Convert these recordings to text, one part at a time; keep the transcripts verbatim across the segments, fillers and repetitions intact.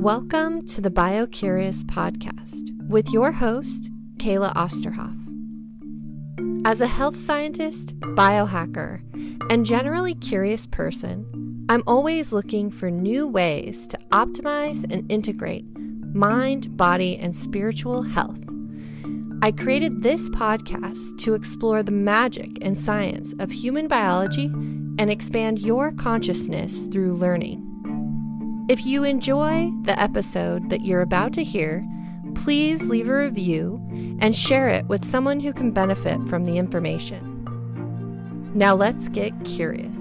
Welcome to the BioCurious podcast with your host, Kayla Osterhoff. As a health scientist, biohacker, and generally curious person, I'm always looking for new ways to optimize and integrate mind, body, and spiritual health. I created this podcast to explore the magic and science of human biology and expand your consciousness through learning. If you enjoy the episode that you're about to hear, please leave a review and share it with someone who can benefit from the information. Now let's get curious.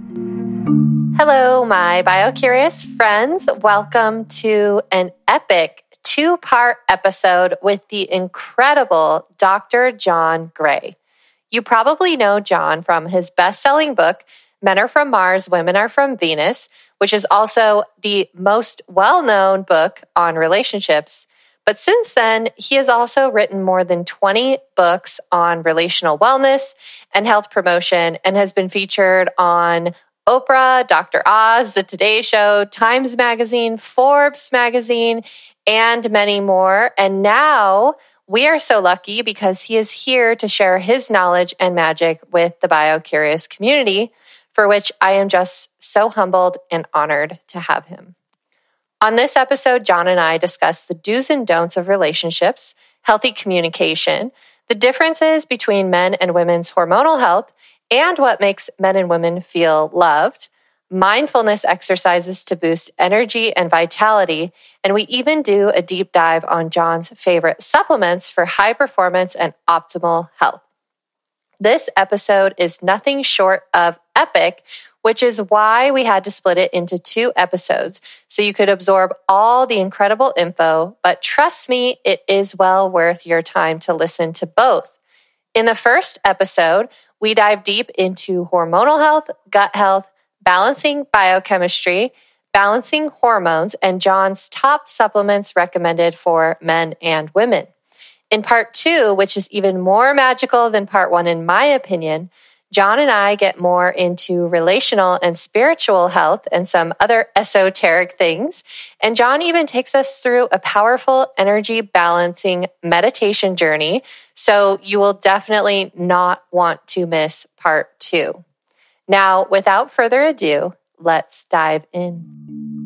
Hello, my BioCurious friends. Welcome to an epic two-part episode with the incredible Doctor John Gray. You probably know John from his best-selling book, Men Are From Mars, Women Are From Venus, which is also the most well-known book on relationships. But since then, he has also written more than twenty books on relational wellness and health promotion and has been featured on Oprah, Doctor Oz, The Today Show, Times Magazine, Forbes Magazine, and many more. And now we are so lucky because he is here to share his knowledge and magic with the BioCurious community, for which I am just so humbled and honored to have him. On this episode, John and I discuss the do's and don'ts of relationships, healthy communication, the differences between men and women's hormonal health, and what makes men and women feel loved, mindfulness exercises to boost energy and vitality, and we even do a deep dive on John's favorite supplements for high performance and optimal health. This episode is nothing short of epic, which is why we had to split it into two episodes so you could absorb all the incredible info, but trust me, it is well worth your time to listen to both. In the first episode, we dive deep into hormonal health, gut health, balancing biochemistry, balancing hormones, and John's top supplements recommended for men and women. In part two, which is even more magical than part one in my opinion, John and I get more into relational and spiritual health and some other esoteric things. And John even takes us through a powerful energy balancing meditation journey. So you will definitely not want to miss part two. Now, without further ado, let's dive in.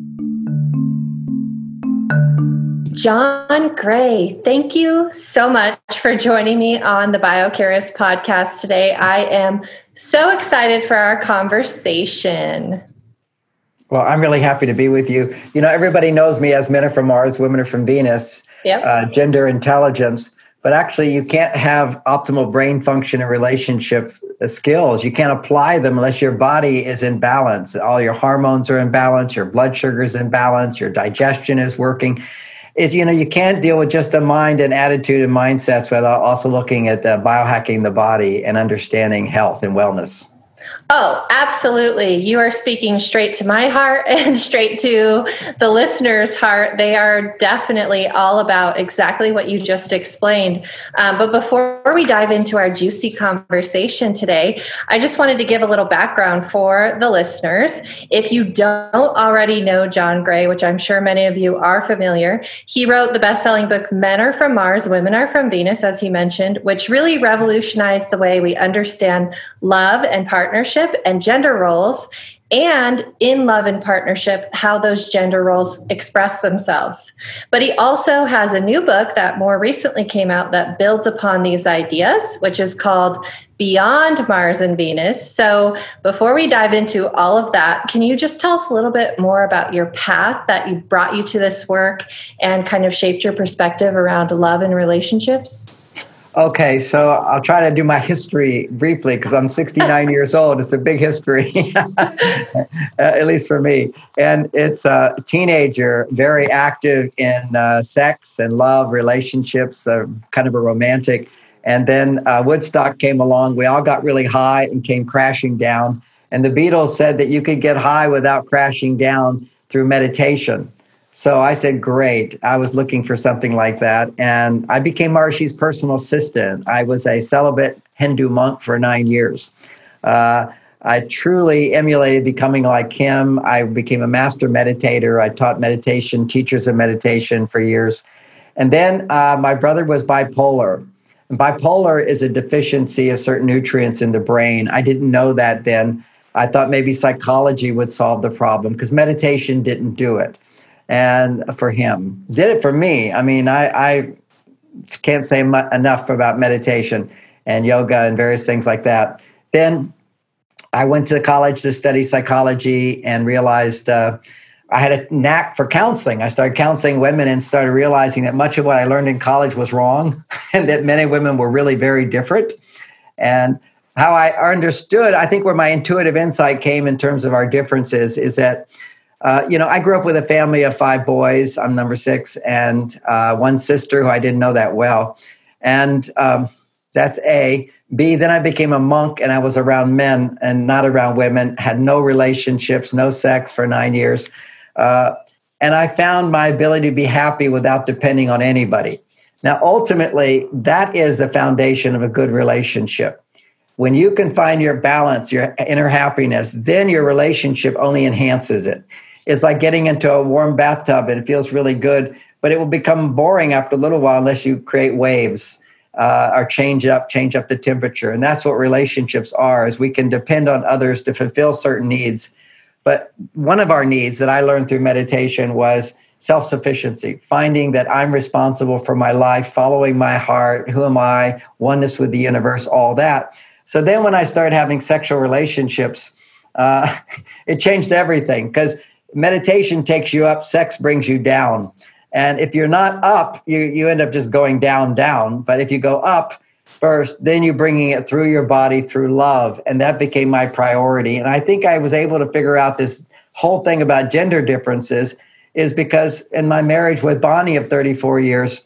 John Gray, thank you so much for joining me on the BioCurious podcast today. I am so excited for our conversation. Well, I'm really happy to be with you. You know, everybody knows me as Men Are From Mars, Women Are From Venus, yep. uh, gender intelligence, but actually you can't have optimal brain function and relationship skills. You can't apply them unless your body is in balance. All your hormones are in balance, your blood sugar is in balance, your digestion is working. Is, you know, you can't deal with just the mind and attitude and mindsets without also looking at uh, biohacking the body and understanding health and wellness. Oh, absolutely. You are speaking straight to my heart and straight to the listener's heart. They are definitely all about exactly what you just explained. Um, but before we dive into our juicy conversation today, I just wanted to give a little background for the listeners. If you don't already know John Gray, which I'm sure many of you are familiar, he wrote the best-selling book, Men Are From Mars, Women Are From Venus, as he mentioned, which really revolutionized the way we understand love and partnership and gender roles, and in love and partnership, how those gender roles express themselves. But he also has a new book that more recently came out that builds upon these ideas, which is called Beyond Mars and Venus. So before we dive into all of that, can you just tell us a little bit more about your path that you brought you to this work and kind of shaped your perspective around love and relationships? Okay, so I'll try to do my history briefly because I'm sixty-nine years old. It's a big history, at least for me. And it's a teenager, very active in uh, sex and love, relationships, uh, kind of a romantic. And then uh, Woodstock came along. We all got really high and came crashing down. And the Beatles said that you could get high without crashing down through meditation. So I said, great. I was looking for something like that. And I became Maharishi's personal assistant. I was a celibate Hindu monk for nine years. Uh, I truly emulated becoming like him. I became a master meditator. I taught meditation, teachers of meditation for years. And then uh, my brother was bipolar. And bipolar is a deficiency of certain nutrients in the brain. I didn't know that then. I thought maybe psychology would solve the problem because meditation didn't do it. And for him, did it for me. I mean, I, I can't say mu- enough about meditation and yoga and various things like that. Then I went to college to study psychology and realized uh, I had a knack for counseling. I started counseling women and started realizing that much of what I learned in college was wrong and that men and women were really very different. And how I understood, I think where my intuitive insight came in terms of our differences is that, uh, you know, I grew up with a family of five boys. I'm number six, and uh, one sister who I didn't know that well. And um, that's A. B, then I became a monk and I was around men and not around women, had no relationships, no sex for nine years. Uh, and I found my ability to be happy without depending on anybody. Now, ultimately, that is the foundation of a good relationship. When you can find your balance, your inner happiness, then your relationship only enhances it. It's like getting into a warm bathtub and it feels really good, but it will become boring after a little while unless you create waves. Uh, or change up, change up the temperature. And that's what relationships are, is we can depend on others to fulfill certain needs. But one of our needs that I learned through meditation was self-sufficiency, finding that I'm responsible for my life, following my heart, who am I, oneness with the universe, all that. So then when I started having sexual relationships, uh, it changed everything because meditation takes you up, sex brings you down. And if you're not up, you, you end up just going down, down. But if you go up first, then you're bringing it through your body, through love. And that became my priority. And I think I was able to figure out this whole thing about gender differences is because in my marriage with Bonnie of thirty-four years,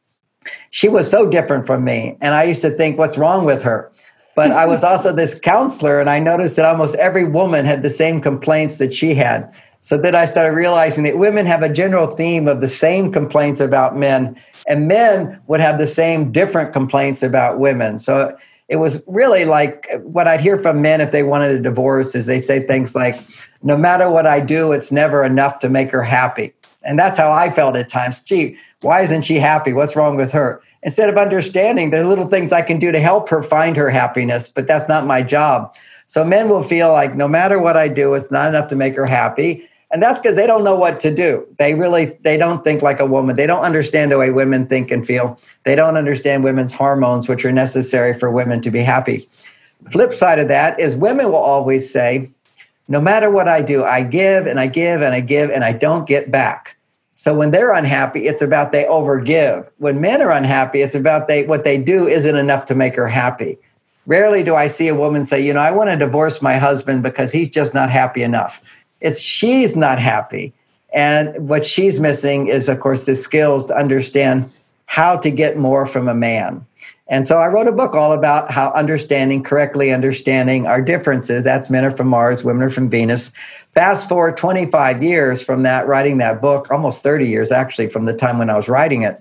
she was so different from me. And I used to think, what's wrong with her? But I was also this counselor, and I noticed that almost every woman had the same complaints that she had. So then I started realizing that women have a general theme of the same complaints about men, and men would have the same different complaints about women. So it was really like what I'd hear from men if they wanted a divorce is they say things like, no matter what I do, it's never enough to make her happy. And that's how I felt at times. Gee, why isn't she happy? What's wrong with her? Instead of understanding there's little things I can do to help her find her happiness, but that's not my job. So men will feel like no matter what I do, it's not enough to make her happy. And that's because they don't know what to do. They really, they don't think like a woman. They don't understand the way women think and feel. They don't understand women's hormones, which are necessary for women to be happy. Flip side of that is women will always say, no matter what I do, I give and I give and I give and I don't get back. So when they're unhappy, it's about they overgive. When men are unhappy, it's about they what they do isn't enough to make her happy. Rarely do I see a woman say, you know, I want to divorce my husband because he's just not happy enough. It's she's not happy. And what she's missing is, of course, the skills to understand how to get more from a man. And so I wrote a book all about how understanding, correctly understanding our differences. That's men are from Mars, women are from Venus. Fast forward twenty-five years from that, writing that book, almost thirty years actually from the time when I was writing it.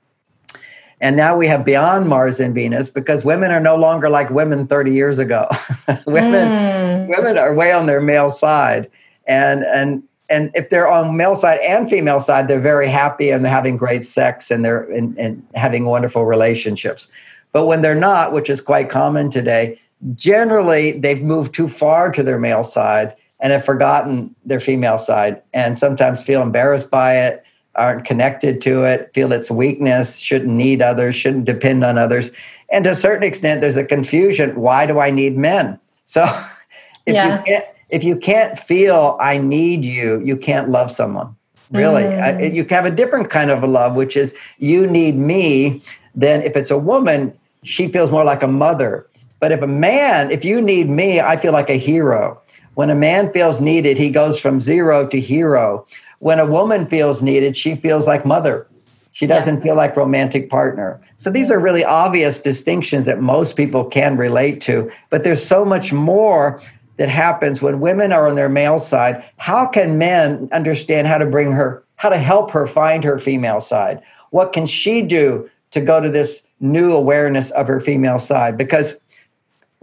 And now we have beyond Mars and Venus because women are no longer like women thirty years ago. women, mm. women are way on their male side. And and and if they're on male side and female side, they're very happy and they're having great sex and they're in, in having wonderful relationships. But when they're not, which is quite common today, generally they've moved too far to their male side and have forgotten their female side and sometimes feel embarrassed by it, aren't connected to it, feel its weakness, shouldn't need others, shouldn't depend on others. And to a certain extent, there's a confusion. Why do I need men? So if yeah. you can't, if you can't feel I need you, you can't love someone. Really. Mm. I, you have a different kind of a love, which is you need me. Then if it's a woman, she feels more like a mother. But if a man, if you need me, I feel like a hero. When a man feels needed, he goes from zero to hero. When a woman feels needed, she feels like mother. She doesn't yeah. feel like romantic partner. So these are really obvious distinctions that most people can relate to. But there's so much more that happens when women are on their male side. How can men understand how to bring her, how to help her find her female side? What can she do to go to this new awareness of her female side? Because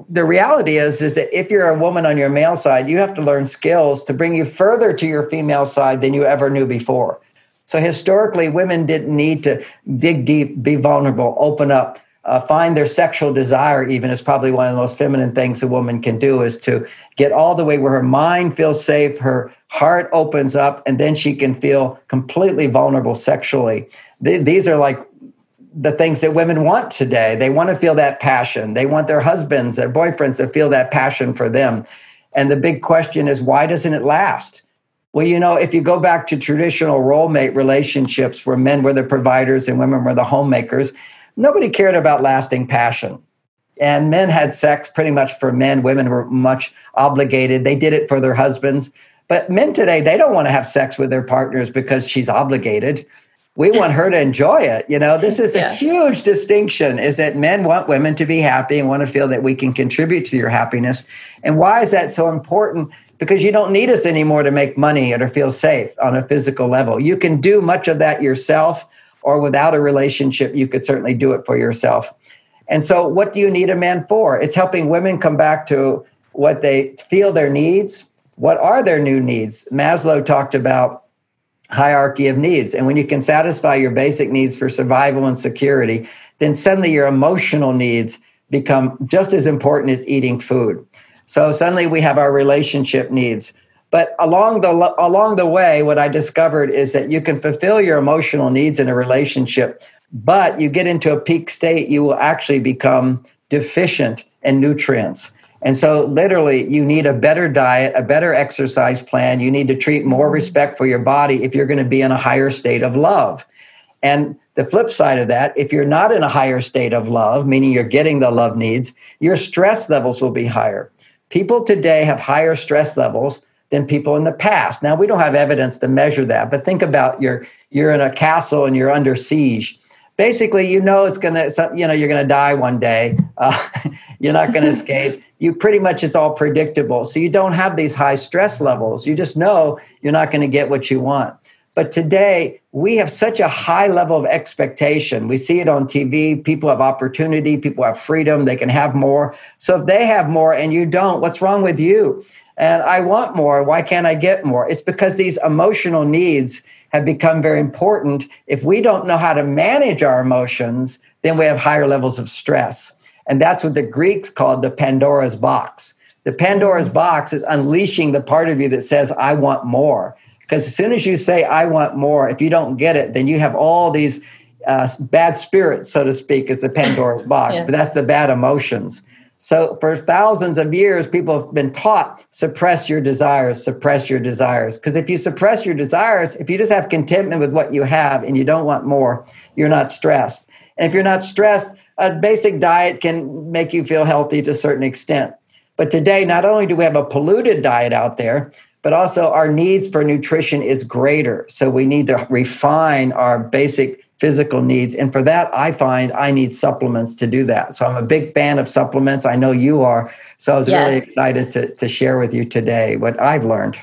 the reality is, is that if you're a woman on your male side, you have to learn skills to bring you further to your female side than you ever knew before. So historically, women didn't need to dig deep, be vulnerable, open up, uh, find their sexual desire even is probably one of the most feminine things a woman can do, is to get all the way where her mind feels safe, her heart opens up, and then she can feel completely vulnerable sexually. Th- these are like the things that women want today. They want to feel that passion. They want their husbands, their boyfriends to feel that passion for them. And the big question is, why doesn't it last? Well, you know, if you go back to traditional role mate relationships where men were the providers and women were the homemakers, nobody cared about lasting passion. And men had sex pretty much for men. Women were much obligated. They did it for their husbands. But men today, they don't want to have sex with their partners because she's obligated. We want her to enjoy it. You know, this is yeah. a huge distinction, is that men want women to be happy and want to feel that we can contribute to your happiness. And why is that so important? Because you don't need us anymore to make money or to feel safe on a physical level. You can do much of that yourself, or without a relationship, you could certainly do it for yourself. And so what do you need a man for? It's helping women come back to what they feel their needs. What are their new needs? Maslow talked about hierarchy of needs. And when you can satisfy your basic needs for survival and security, then suddenly your emotional needs become just as important as eating food. So suddenly we have our relationship needs. But along the along the way, what I discovered is that you can fulfill your emotional needs in a relationship, but you get into a peak state, you will actually become deficient in nutrients. And so literally you need a better diet, a better exercise plan. You need to treat more respect for your body if you're going to be in a higher state of love. And the flip side of that, if you're not in a higher state of love, meaning you're getting the love needs, your stress levels will be higher. People today have higher stress levels than people in the past. Now, we don't have evidence to measure that, but think about you're you're in a castle and you're under siege. Basically, you know it's gonna, you know, you're gonna die one day. Uh, you're not gonna escape. You pretty much, it's all predictable. So you don't have these high stress levels. You just know you're not gonna get what you want. But today, we have such a high level of expectation. We see it on T V. People have opportunity. People have freedom. They can have more. So if they have more and you don't, what's wrong with you? And I want more. Why can't I get more? It's because these emotional needs have become very important. If we don't know how to manage our emotions, then we have higher levels of stress. And that's what the Greeks called the Pandora's box. The Pandora's box is unleashing the part of you that says, I want more. Because as soon as you say, I want more, if you don't get it, then you have all these uh, bad spirits, so to speak, as the Pandora's box. Yeah. But that's the bad emotions. So for thousands of years, people have been taught, suppress your desires, suppress your desires. Because if you suppress your desires, if you just have contentment with what you have and you don't want more, you're not stressed. And if you're not stressed, a basic diet can make you feel healthy to a certain extent. But today, not only do we have a polluted diet out there, but also our needs for nutrition is greater. So we need to refine our basic physical needs. And for that, I find I need supplements to do that. So I'm a big fan of supplements. I know you are. So I was yes. really excited to, to share with you today what I've learned.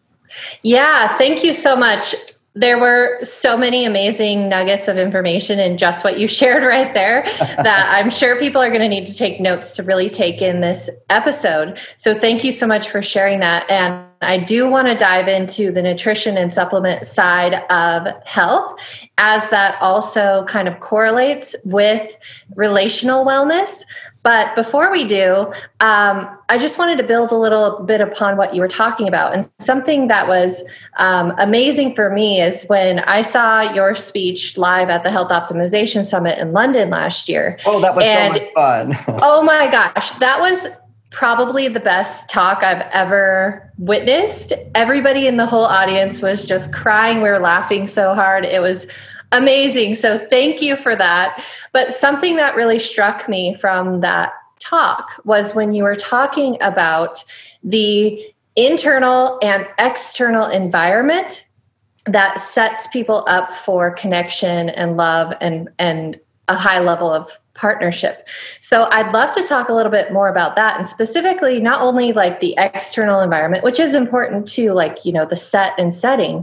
Yeah, thank you so much. There were so many amazing nuggets of information in just what you shared right there that I'm sure people are going to need to take notes to really take in this episode. So thank you so much for sharing that. And I do want to dive into the nutrition and supplement side of health, as that also kind of correlates with relational wellness. But before we do, um, I just wanted to build a little bit upon what you were talking about. And something that was um, amazing for me is when I saw your speech live at the Health Optimization Summit in London last year. Oh, that was and, so much fun. Oh my gosh, that was probably the best talk I've ever witnessed. Everybody in the whole audience was just crying. We were laughing so hard. It was amazing. So thank you for that. But something that really struck me from that talk was when you were talking about the internal and external environment that sets people up for connection and love and, and a high level of partnership. So I'd love to talk a little bit more about that, and specifically not only like the external environment, which is important too, like, you know, the set and setting,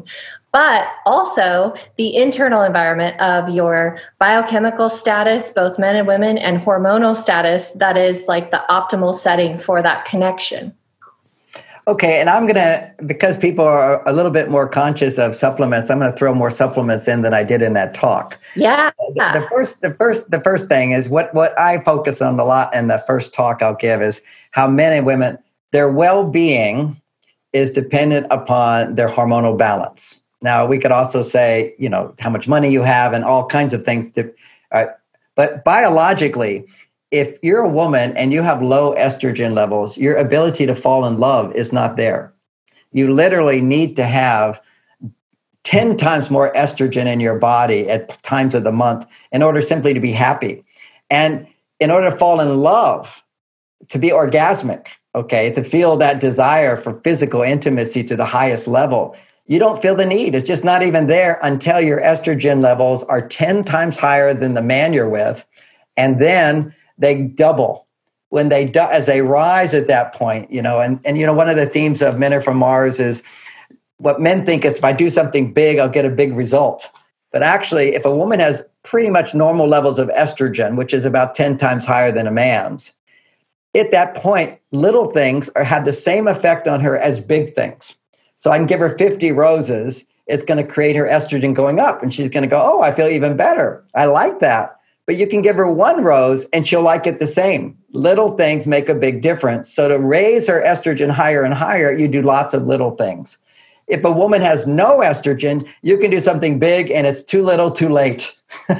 but also the internal environment of your biochemical status, both men and women, and hormonal status that is like the optimal setting for that connection. Okay, and I'm going to, because people are a little bit more conscious of supplements, I'm going to throw more supplements in than I did in that talk. Yeah. The, the first the first the first thing is what what I focus on a lot in the first talk I'll give is how men and women, their well-being is dependent upon their hormonal balance. Now, we could also say, you know, how much money you have and all kinds of things to, uh, but biologically, if you're a woman and you have low estrogen levels, your ability to fall in love is not there. You literally need to have ten times more estrogen in your body at times of the month in order simply to be happy. And in order to fall in love, to be orgasmic, okay, to feel that desire for physical intimacy to the highest level, you don't feel the need. It's just not even there until your estrogen levels are ten times higher than the man you're with. And then they double when they do, as they rise at that point, you know, and, and, you know, one of the themes of Men Are From Mars is what men think is if I do something big, I'll get a big result. But actually, if a woman has pretty much normal levels of estrogen, which is about ten times higher than a man's, at that point, little things are, have the same effect on her as big things. So I can give her fifty roses. It's going to create her estrogen going up. And she's going to go, oh, I feel even better. I like that. But you can give her one rose and she'll like it the same. Little things make a big difference. So to raise her estrogen higher and higher, you do lots of little things. If a woman has no estrogen, you can do something big and it's too little, too late.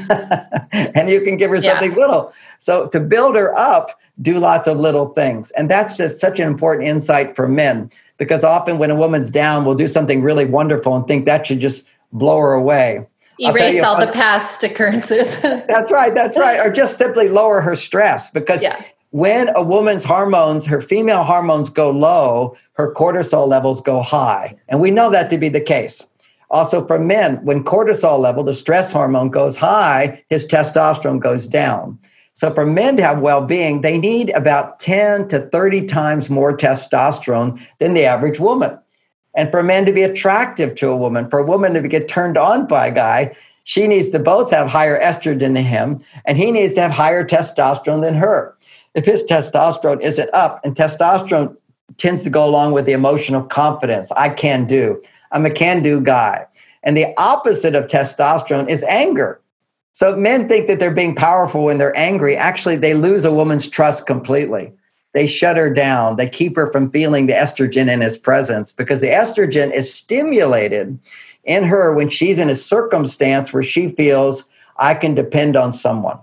And you can give her yeah. something little. So to build her up, do lots of little things. And that's just such an important insight for men, because often when a woman's down, we'll do something really wonderful and think that should just blow her away. Erase all the past occurrences. That's right. That's right. Or just simply lower her stress, because yeah. when a woman's hormones, her female hormones go low, her cortisol levels go high. And we know that to be the case. Also for men, when cortisol level, the stress hormone, goes high, his testosterone goes down. So for men to have well-being, they need about ten to thirty times more testosterone than the average woman. And for men to be attractive to a woman, for a woman to get turned on by a guy, she needs to both have higher estrogen than him, and he needs to have higher testosterone than her. If his testosterone isn't up, and testosterone tends to go along with the emotional confidence, I can do. I'm a can-do guy. And the opposite of testosterone is anger. So men think that they're being powerful when they're angry. Actually, they lose a woman's trust completely. They shut her down. They keep her from feeling the estrogen in his presence, because the estrogen is stimulated in her when she's in a circumstance where she feels, I can depend on someone.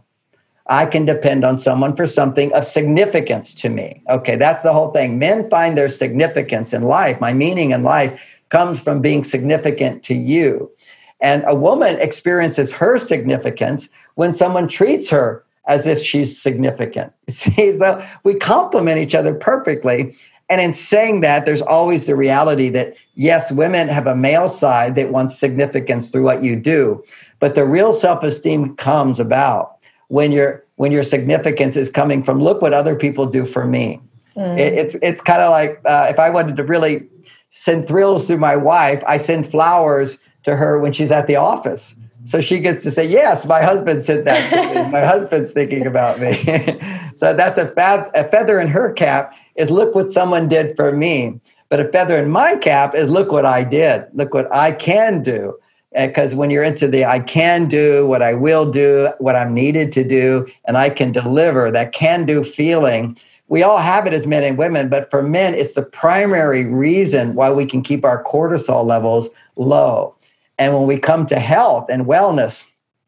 I can depend on someone for something of significance to me. Okay, that's the whole thing. Men find their significance in life. My meaning in life comes from being significant to you. And a woman experiences her significance when someone treats her as if she's significant. See, so we complement each other perfectly. And in saying that, there's always the reality that, yes, women have a male side that wants significance through what you do. But the real self-esteem comes about when your when your significance is coming from, look what other people do for me. Mm. It, it's it's kind of like uh, if I wanted to really send thrills through my wife, I send flowers to her when she's at the office. So she gets to say, yes, my husband said that to me. My husband's thinking about me. So that's a, fa- a feather in her cap is look what someone did for me. But a feather in my cap is look what I did. Look what I can do. Because when you're into the I can do, what I will do, what I'm needed to do, and I can deliver, that can do feeling, we all have it as men and women. But for men, it's the primary reason why we can keep our cortisol levels low. And when we come to health and wellness,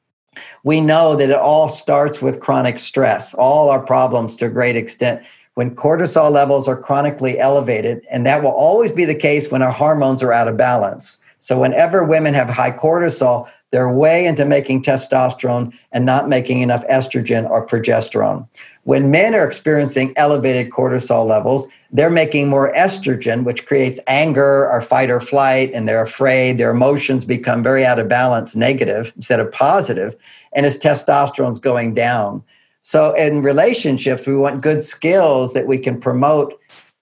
we know that it all starts with chronic stress. All our problems to a great extent, when cortisol levels are chronically elevated, and that will always be the case when our hormones are out of balance. So whenever women have high cortisol, they're way into making testosterone and not making enough estrogen or progesterone. When men are experiencing elevated cortisol levels, they're making more estrogen, which creates anger or fight or flight, and they're afraid. Their emotions become very out of balance, negative instead of positive, and his testosterone's going down. So in relationships, we want good skills that we can promote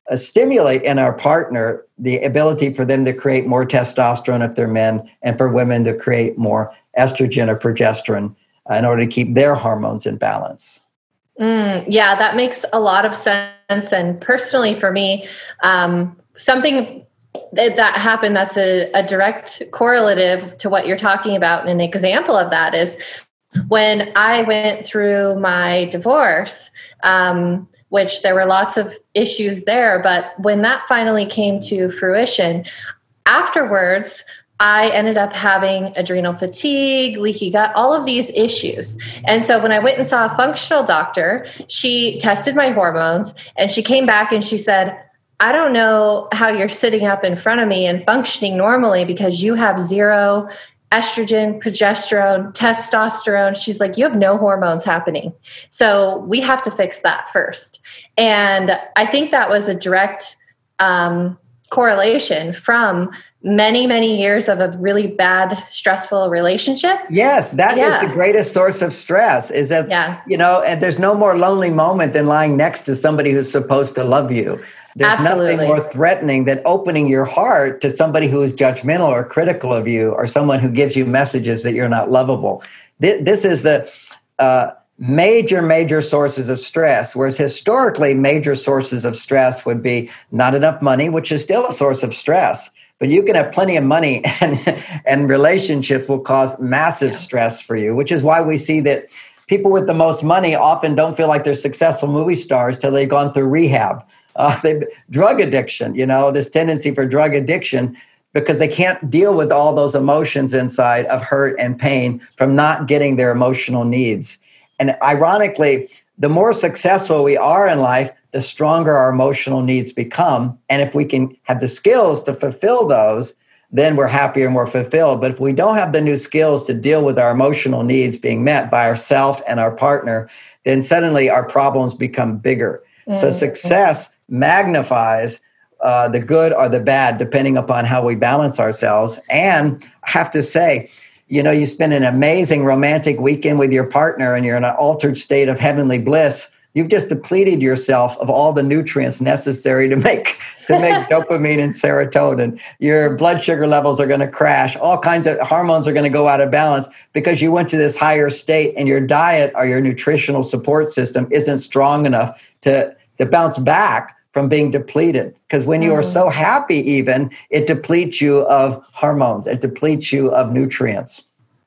uh, stimulate in our partner the ability for them to create more testosterone if they're men, and for women to create more estrogen or progesterone uh, in order to keep their hormones in balance. Mm, yeah, that makes a lot of sense. And personally for me, um, something that, that happened that's a, a direct correlative to what you're talking about. And an example of that is when I went through my divorce, um, which there were lots of issues there, but when that finally came to fruition, afterwards, I ended up having adrenal fatigue, leaky gut, all of these issues. And so when I went and saw a functional doctor, she tested my hormones and she came back and she said, I don't know how you're sitting up in front of me and functioning normally because you have zero estrogen, progesterone, testosterone. She's like, you have no hormones happening. So we have to fix that first. And I think that was a direct um, correlation from many, many years of a really bad, stressful relationship. Yes, that yeah. is the greatest source of stress, is that, yeah. you know, and there's no more lonely moment than lying next to somebody who's supposed to love you. There's Absolutely. nothing more threatening than opening your heart to somebody who is judgmental or critical of you, or someone who gives you messages that you're not lovable. This, this is the uh, major, major sources of stress, whereas historically, major sources of stress would be not enough money, which is still a source of stress. But you can have plenty of money, and, and relationships will cause massive yeah. stress for you, which is why we see that people with the most money often don't feel like they're successful movie stars till they've gone through rehab. Uh, they, drug addiction, you know, this tendency for drug addiction, because they can't deal with all those emotions inside of hurt and pain from not getting their emotional needs. And ironically, the more successful we are in life, the stronger our emotional needs become. And if we can have the skills to fulfill those, then we're happier and more fulfilled. But if we don't have the new skills to deal with our emotional needs being met by ourselves and our partner, then suddenly our problems become bigger. Mm-hmm. So success magnifies uh, the good or the bad, depending upon how we balance ourselves. And I have to say, you know, you spend an amazing romantic weekend with your partner and you're in an altered state of heavenly bliss. You've just depleted yourself of all the nutrients necessary to make to make dopamine and serotonin. Your blood sugar levels are going to crash. All kinds of hormones are going to go out of balance because you went to this higher state, and your diet or your nutritional support system isn't strong enough to, to bounce back from being depleted. Because when you are so happy, even, it depletes you of hormones. It depletes you of nutrients.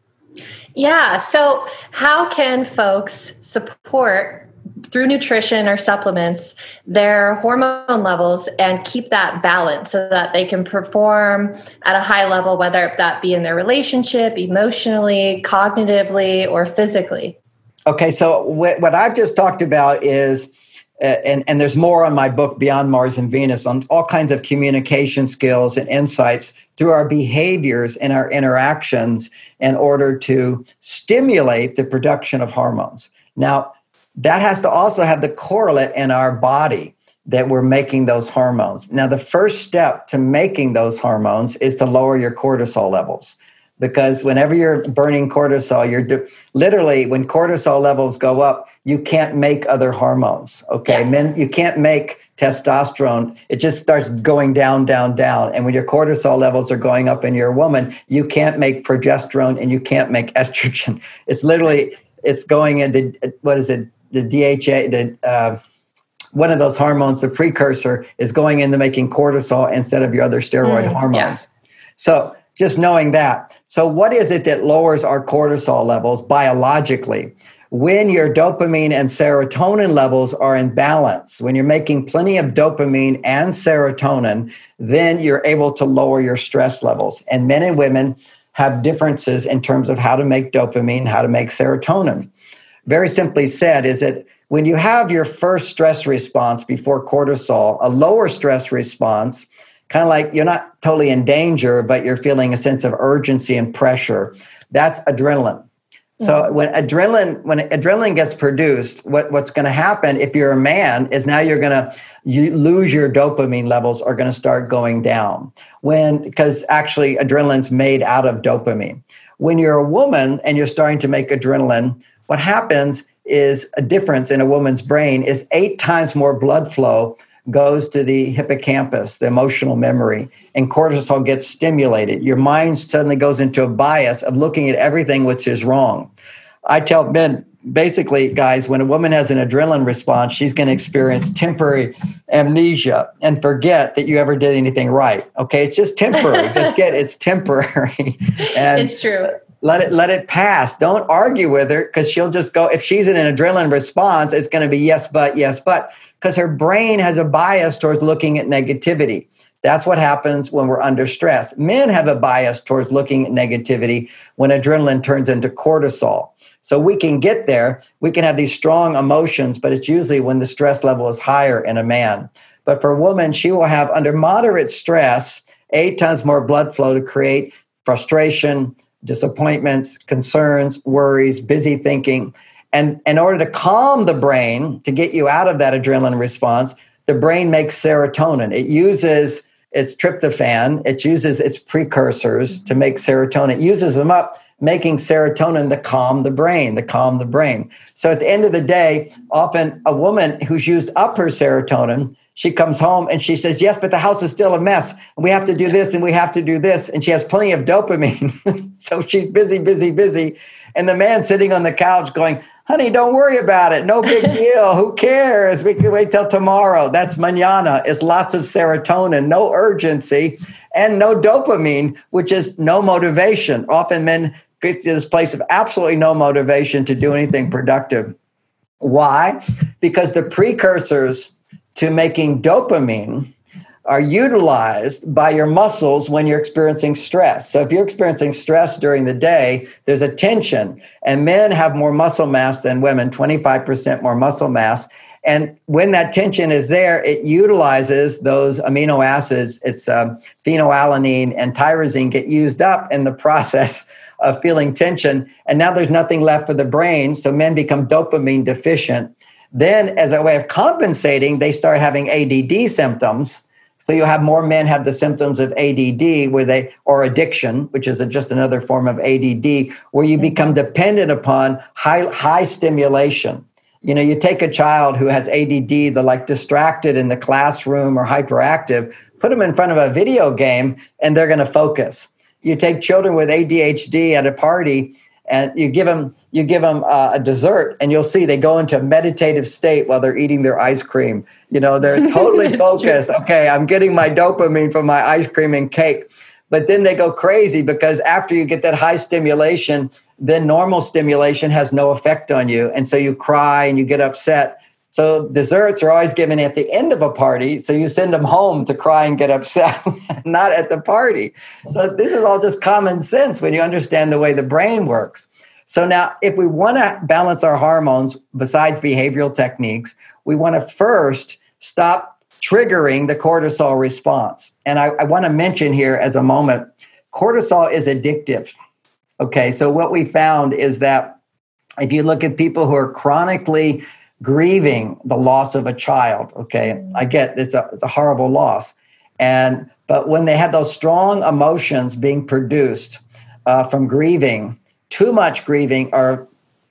Yeah. So how can folks support, through nutrition or supplements, their hormone levels and keep that balance so that they can perform at a high level, whether that be in their relationship, emotionally, cognitively, or physically? Okay, so what, what I've just talked about is, uh, and, and there's more on my book, Beyond Mars and Venus, on all kinds of communication skills and insights through our behaviors and our interactions in order to stimulate the production of hormones. Now, that has to also have the correlate in our body that we're making those hormones. Now, the first step to making those hormones is to lower your cortisol levels. Because whenever you're burning cortisol, you're do- literally, when cortisol levels go up, you can't make other hormones, okay? Yes. Men, you can't make testosterone. It just starts going down, down, down. And when your cortisol levels are going up and you're a woman, you can't make progesterone and you can't make estrogen. It's literally, it's going into, what is it? The D H A, the uh, one of those hormones, the precursor, is going into making cortisol instead of your other steroid mm, hormones. Yeah. So just knowing that. So what is it that lowers our cortisol levels biologically? When your dopamine and serotonin levels are in balance, when you're making plenty of dopamine and serotonin, then you're able to lower your stress levels. And men and women have differences in terms of how to make dopamine, how to make serotonin. Very simply said, is that when you have your first stress response before cortisol, a lower stress response, kind of like you're not totally in danger, but you're feeling a sense of urgency and pressure, that's adrenaline. So mm-hmm. when adrenaline when adrenaline gets produced, what, what's going to happen if you're a man is now you're going to you lose your dopamine levels are going to start going down. When because actually adrenaline's made out of dopamine. When you're a woman and you're starting to make adrenaline, what happens is a difference in a woman's brain is eight times more blood flow goes to the hippocampus, the emotional memory, and cortisol gets stimulated. Your mind suddenly goes into a bias of looking at everything which is wrong. I tell men, basically, guys, when a woman has an adrenaline response, she's going to experience temporary amnesia and forget that you ever did anything right. Okay, it's just temporary. Just get it's temporary. And it's true. Let it let it pass. Don't argue with her, because she'll just go. If she's in an adrenaline response, it's going to be yes, but, yes, but, because her brain has a bias towards looking at negativity. That's what happens when we're under stress. Men have a bias towards looking at negativity when adrenaline turns into cortisol. So we can get there. We can have these strong emotions, but it's usually when the stress level is higher in a man. But for a woman, she will have, under moderate stress, eight times more blood flow to create frustration, disappointments, concerns, worries, busy thinking. And in order to calm the brain, to get you out of that adrenaline response, the brain makes serotonin. It uses its tryptophan. It uses its precursors to make serotonin. It uses them up, making serotonin to calm the brain, to calm the brain. So at the end of the day, often a woman who's used up her serotonin, she comes home and she says, yes, but the house is still a mess. And we have to do this and we have to do this. And she has plenty of dopamine. So she's busy, busy, busy. And the man sitting on the couch going, honey, don't worry about it. No big deal. Who cares? We can wait till tomorrow. That's mañana. It's lots of serotonin, no urgency, and no dopamine, which is no motivation. Often men get to this place of absolutely no motivation to do anything productive. Why? Because the precursors to making dopamine are utilized by your muscles when you're experiencing stress. So if you're experiencing stress during the day, there's a tension, and men have more muscle mass than women, twenty-five percent more muscle mass. And when that tension is there, it utilizes those amino acids. It's um, phenylalanine and tyrosine get used up in the process of feeling tension. And now there's nothing left for the brain. So men become dopamine deficient. Then as a way of compensating, they start having A D D symptoms. So you'll have more men have the symptoms of A D D where they, or addiction, which is a, just another form of A D D, where you become dependent upon high, high stimulation. You know, you take a child who has A D D, they're like distracted in the classroom or hyperactive, put them in front of a video game and they're going to focus. You take children with A D H D at a party and you give them, you give them uh, a dessert, and you'll see they go into a meditative state while they're eating their ice cream. You know, they're totally focused. True. Okay, I'm getting my dopamine from my ice cream and cake. But then they go crazy because after you get that high stimulation, then normal stimulation has no effect on you. And so you cry and you get upset. So desserts are always given at the end of a party. So you send them home to cry and get upset, not at the party. So this is all just common sense when you understand the way the brain works. So now if we want to balance our hormones, besides behavioral techniques, we want to first stop triggering the cortisol response. And I, I want to mention here as a moment, cortisol is addictive. Okay, so what we found is that if you look at people who are chronically grieving the loss of a child, okay, I get it's a, it's a horrible loss. And but when they have those strong emotions being produced uh, from grieving, too much grieving or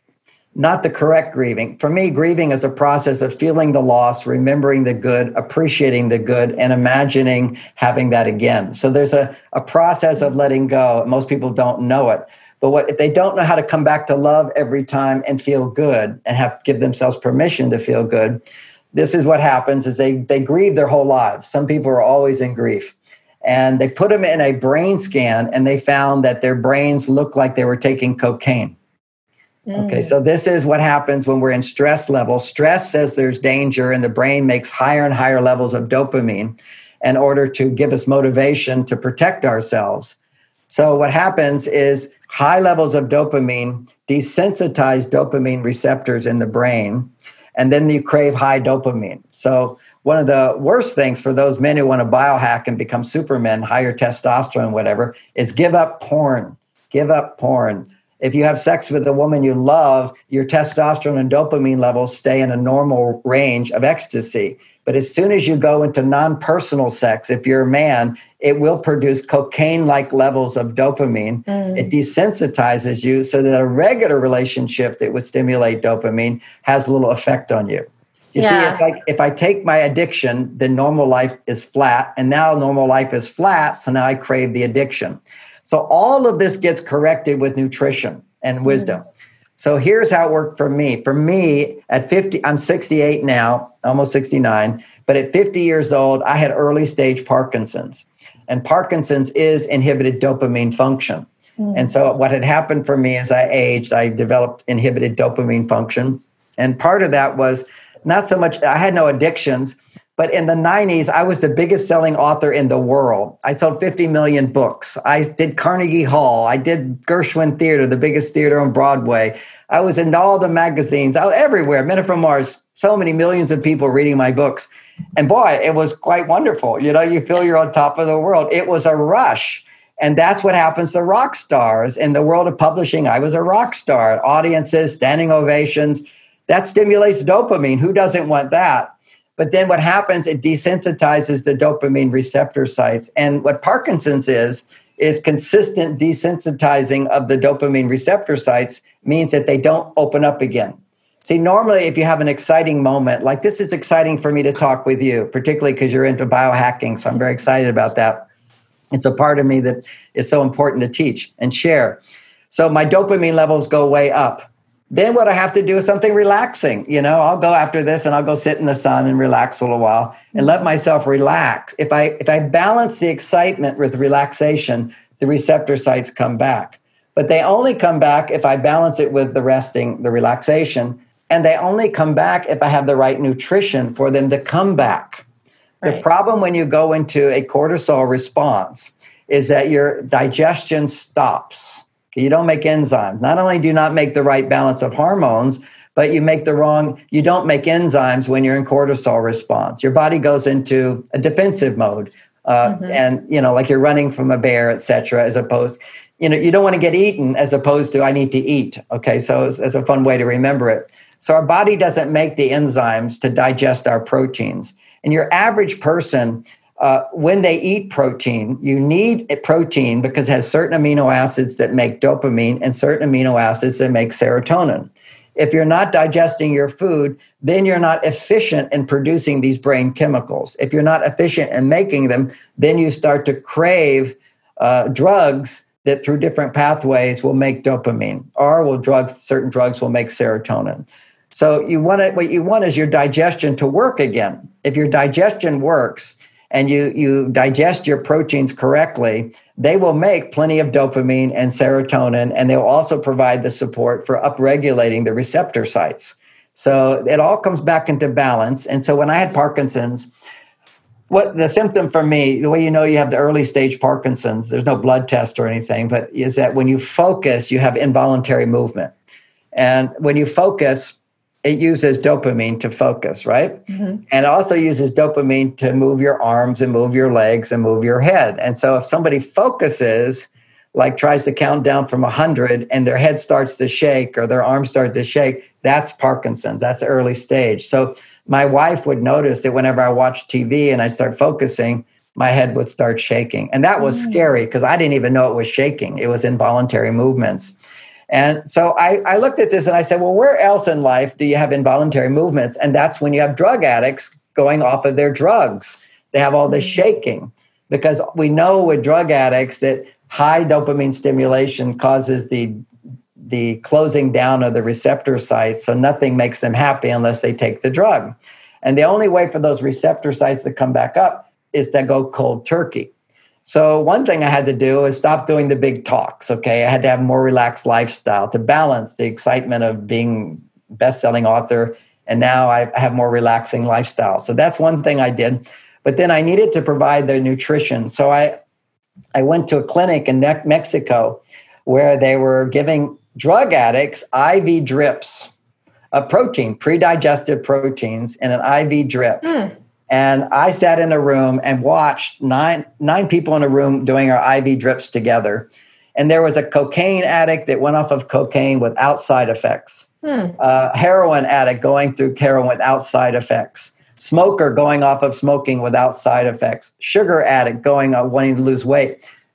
not the correct grieving. For me, grieving is a process of feeling the loss, remembering the good, appreciating the good, and imagining having that again. So there's a, a process of letting go. Most people don't know it. But what if they don't know how to come back to love every time and feel good and have give themselves permission to feel good? This is what happens is they, they grieve their whole lives. Some people are always in grief. And they put them in a brain scan and they found that their brains looked like they were taking cocaine. Okay, so this is what happens when we're in stress level. Stress says there's danger, and the brain makes higher and higher levels of dopamine in order to give us motivation to protect ourselves. So what happens is high levels of dopamine desensitize dopamine receptors in the brain, and then you crave high dopamine. So one of the worst things for those men who want to biohack and become supermen, higher testosterone, whatever, is give up porn. Give up porn. If you have sex with a woman you love, your testosterone and dopamine levels stay in a normal range of ecstasy. But as soon as you go into non-personal sex, if you're a man, it will produce cocaine-like levels of dopamine. Mm. It desensitizes you so that a regular relationship that would stimulate dopamine has little effect on you. You yeah. see, it's like if I take my addiction, then normal life is flat. And now normal life is flat. So now I crave the addiction. So all of this gets corrected with nutrition and wisdom. Mm. So here's how it worked for me. For me, at fifty, I'm sixty-eight now, almost sixty-nine. But at fifty years old, I had early stage Parkinson's. And Parkinson's is inhibited dopamine function. Mm. And so what had happened for me as I aged, I developed inhibited dopamine function. And part of that was not so much, I had no addictions, but in the nineties, I was the biggest selling author in the world. I sold fifty million books. I did Carnegie Hall. I did Gershwin Theater, the biggest theater on Broadway. I was in all the magazines, I was everywhere, Men Are From Mars, so many millions of people reading my books. And boy, it was quite wonderful. You know, you feel you're on top of the world. It was a rush. And that's what happens to rock stars. In the world of publishing, I was a rock star. Audiences, standing ovations. That stimulates dopamine. Who doesn't want that? But then what happens, it desensitizes the dopamine receptor sites. And what Parkinson's is, is consistent desensitizing of the dopamine receptor sites means that they don't open up again. See, normally if you have an exciting moment, like this is exciting for me to talk with you, particularly because you're into biohacking, so I'm very excited about that. It's a part of me that is so important to teach and share. So my dopamine levels go way up. Then what I have to do is something relaxing. You know, I'll go after this and I'll go sit in the sun and relax a little while and let myself relax. If I if I balance the excitement with relaxation, the receptor sites come back. But they only come back if I balance it with the resting, the relaxation. And they only come back if I have the right nutrition for them to come back. Right. The problem when you go into a cortisol response is that your digestion stops. You don't make enzymes. Not only do you not make the right balance of hormones, but you make the wrong, you don't make enzymes when you're in cortisol response. Your body goes into a defensive mode. Uh, mm-hmm. And, you know, like you're running from a bear, et cetera, as opposed, you know, you don't want to get eaten as opposed to I need to eat. Okay, so it's, it's a fun way to remember it. So our body doesn't make the enzymes to digest our proteins. And your average person, Uh, when they eat protein, you need a protein because it has certain amino acids that make dopamine and certain amino acids that make serotonin. If you're not digesting your food, then you're not efficient in producing these brain chemicals. If you're not efficient in making them, then you start to crave uh, drugs that through different pathways will make dopamine, or will drugs, certain drugs will make serotonin. So you want it, what you want is your digestion to work again. If your digestion works, and you, you digest your proteins correctly, they will make plenty of dopamine and serotonin, and they'll also provide the support for upregulating the receptor sites. So it all comes back into balance. And so when I had Parkinson's, what the symptom for me, the way you know you have the early stage Parkinson's, there's no blood test or anything, but is that when you focus, you have involuntary movement. And when you focus, it uses dopamine to focus, right? Mm-hmm. And it also uses dopamine to move your arms and move your legs and move your head. And so if somebody focuses, like tries to count down from one hundred and their head starts to shake or their arms start to shake, that's Parkinson's. That's early stage. So my wife would notice that whenever I watched T V and I start focusing, my head would start shaking. And that was mm. scary because I didn't even know it was shaking. It was involuntary movements. And so I, I looked at this and I said, well, where else in life do you have involuntary movements? And that's when you have drug addicts going off of their drugs. They have all this shaking because we know with drug addicts that high dopamine stimulation causes the, the closing down of the receptor sites. So nothing makes them happy unless they take the drug. And the only way for those receptor sites to come back up is to go cold turkey. So one thing I had to do is stop doing the big talks, okay? I had to have a more relaxed lifestyle to balance the excitement of being best-selling author, and now I have more relaxing lifestyle. So that's one thing I did. But then I needed to provide the nutrition. So I, I went to a clinic in Mexico where they were giving drug addicts I V drips of protein, pre-digested proteins in an I V drip. Mm. And I sat in a room and watched nine nine people in a room doing our I V drips together. And there was a cocaine addict that went off of cocaine without side effects. Hmm. A heroin addict going through heroin without side effects. Smoker going off of smoking without side effects. Sugar addict going on wanting to lose weight.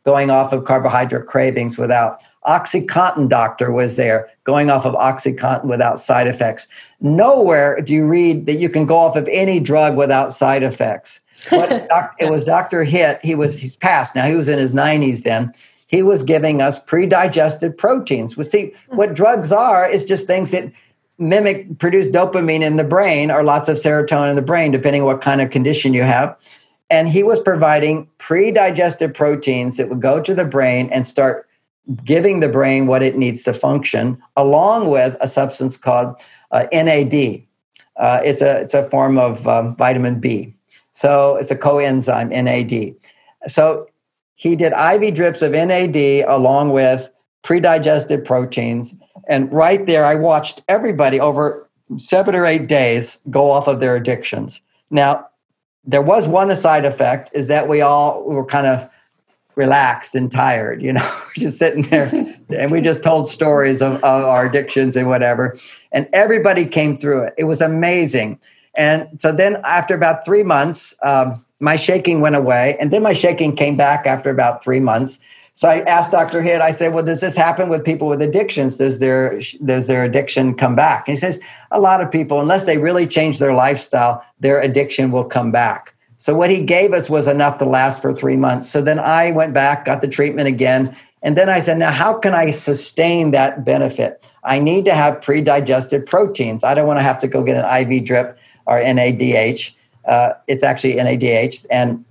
going off of carbohydrate cravings without. OxyContin doctor was there, going off of OxyContin without side effects. Nowhere do you read that you can go off of any drug without side effects. What doc, it was Doctor Hitt. He was he's passed now. He was in his nineties then. He was giving us pre-digested proteins. Well, see, what drugs are is just things that mimic, produce dopamine in the brain or lots of serotonin in the brain, depending on what kind of condition you have. And he was providing pre-digested proteins that would go to the brain and start giving the brain what it needs to function, along with a substance called uh, N A D. Uh, it's a it's a form of um, vitamin B. So it's a coenzyme, N A D. So he did I V drips of N A D along with pre-digested proteins. And right there, I watched everybody over seven or eight days go off of their addictions. Now, there was one side effect, is that we all were kind of relaxed and tired, you know, just sitting there. And we just told stories of, of our addictions and whatever. And everybody came through it. It was amazing. And so then after about three months, um, my shaking went away. And then my shaking came back after about three months. So I asked Doctor Hitt, I said, well, does this happen with people with addictions? Does their, does their addiction come back? And he says, a lot of people, unless they really change their lifestyle, their addiction will come back. So what he gave us was enough to last for three months. So then I went back, got the treatment again. And then I said, now, how can I sustain that benefit? I need to have pre-digested proteins. I don't want to have to go get an I V drip or N A D H. Uh, it's actually N A D H. And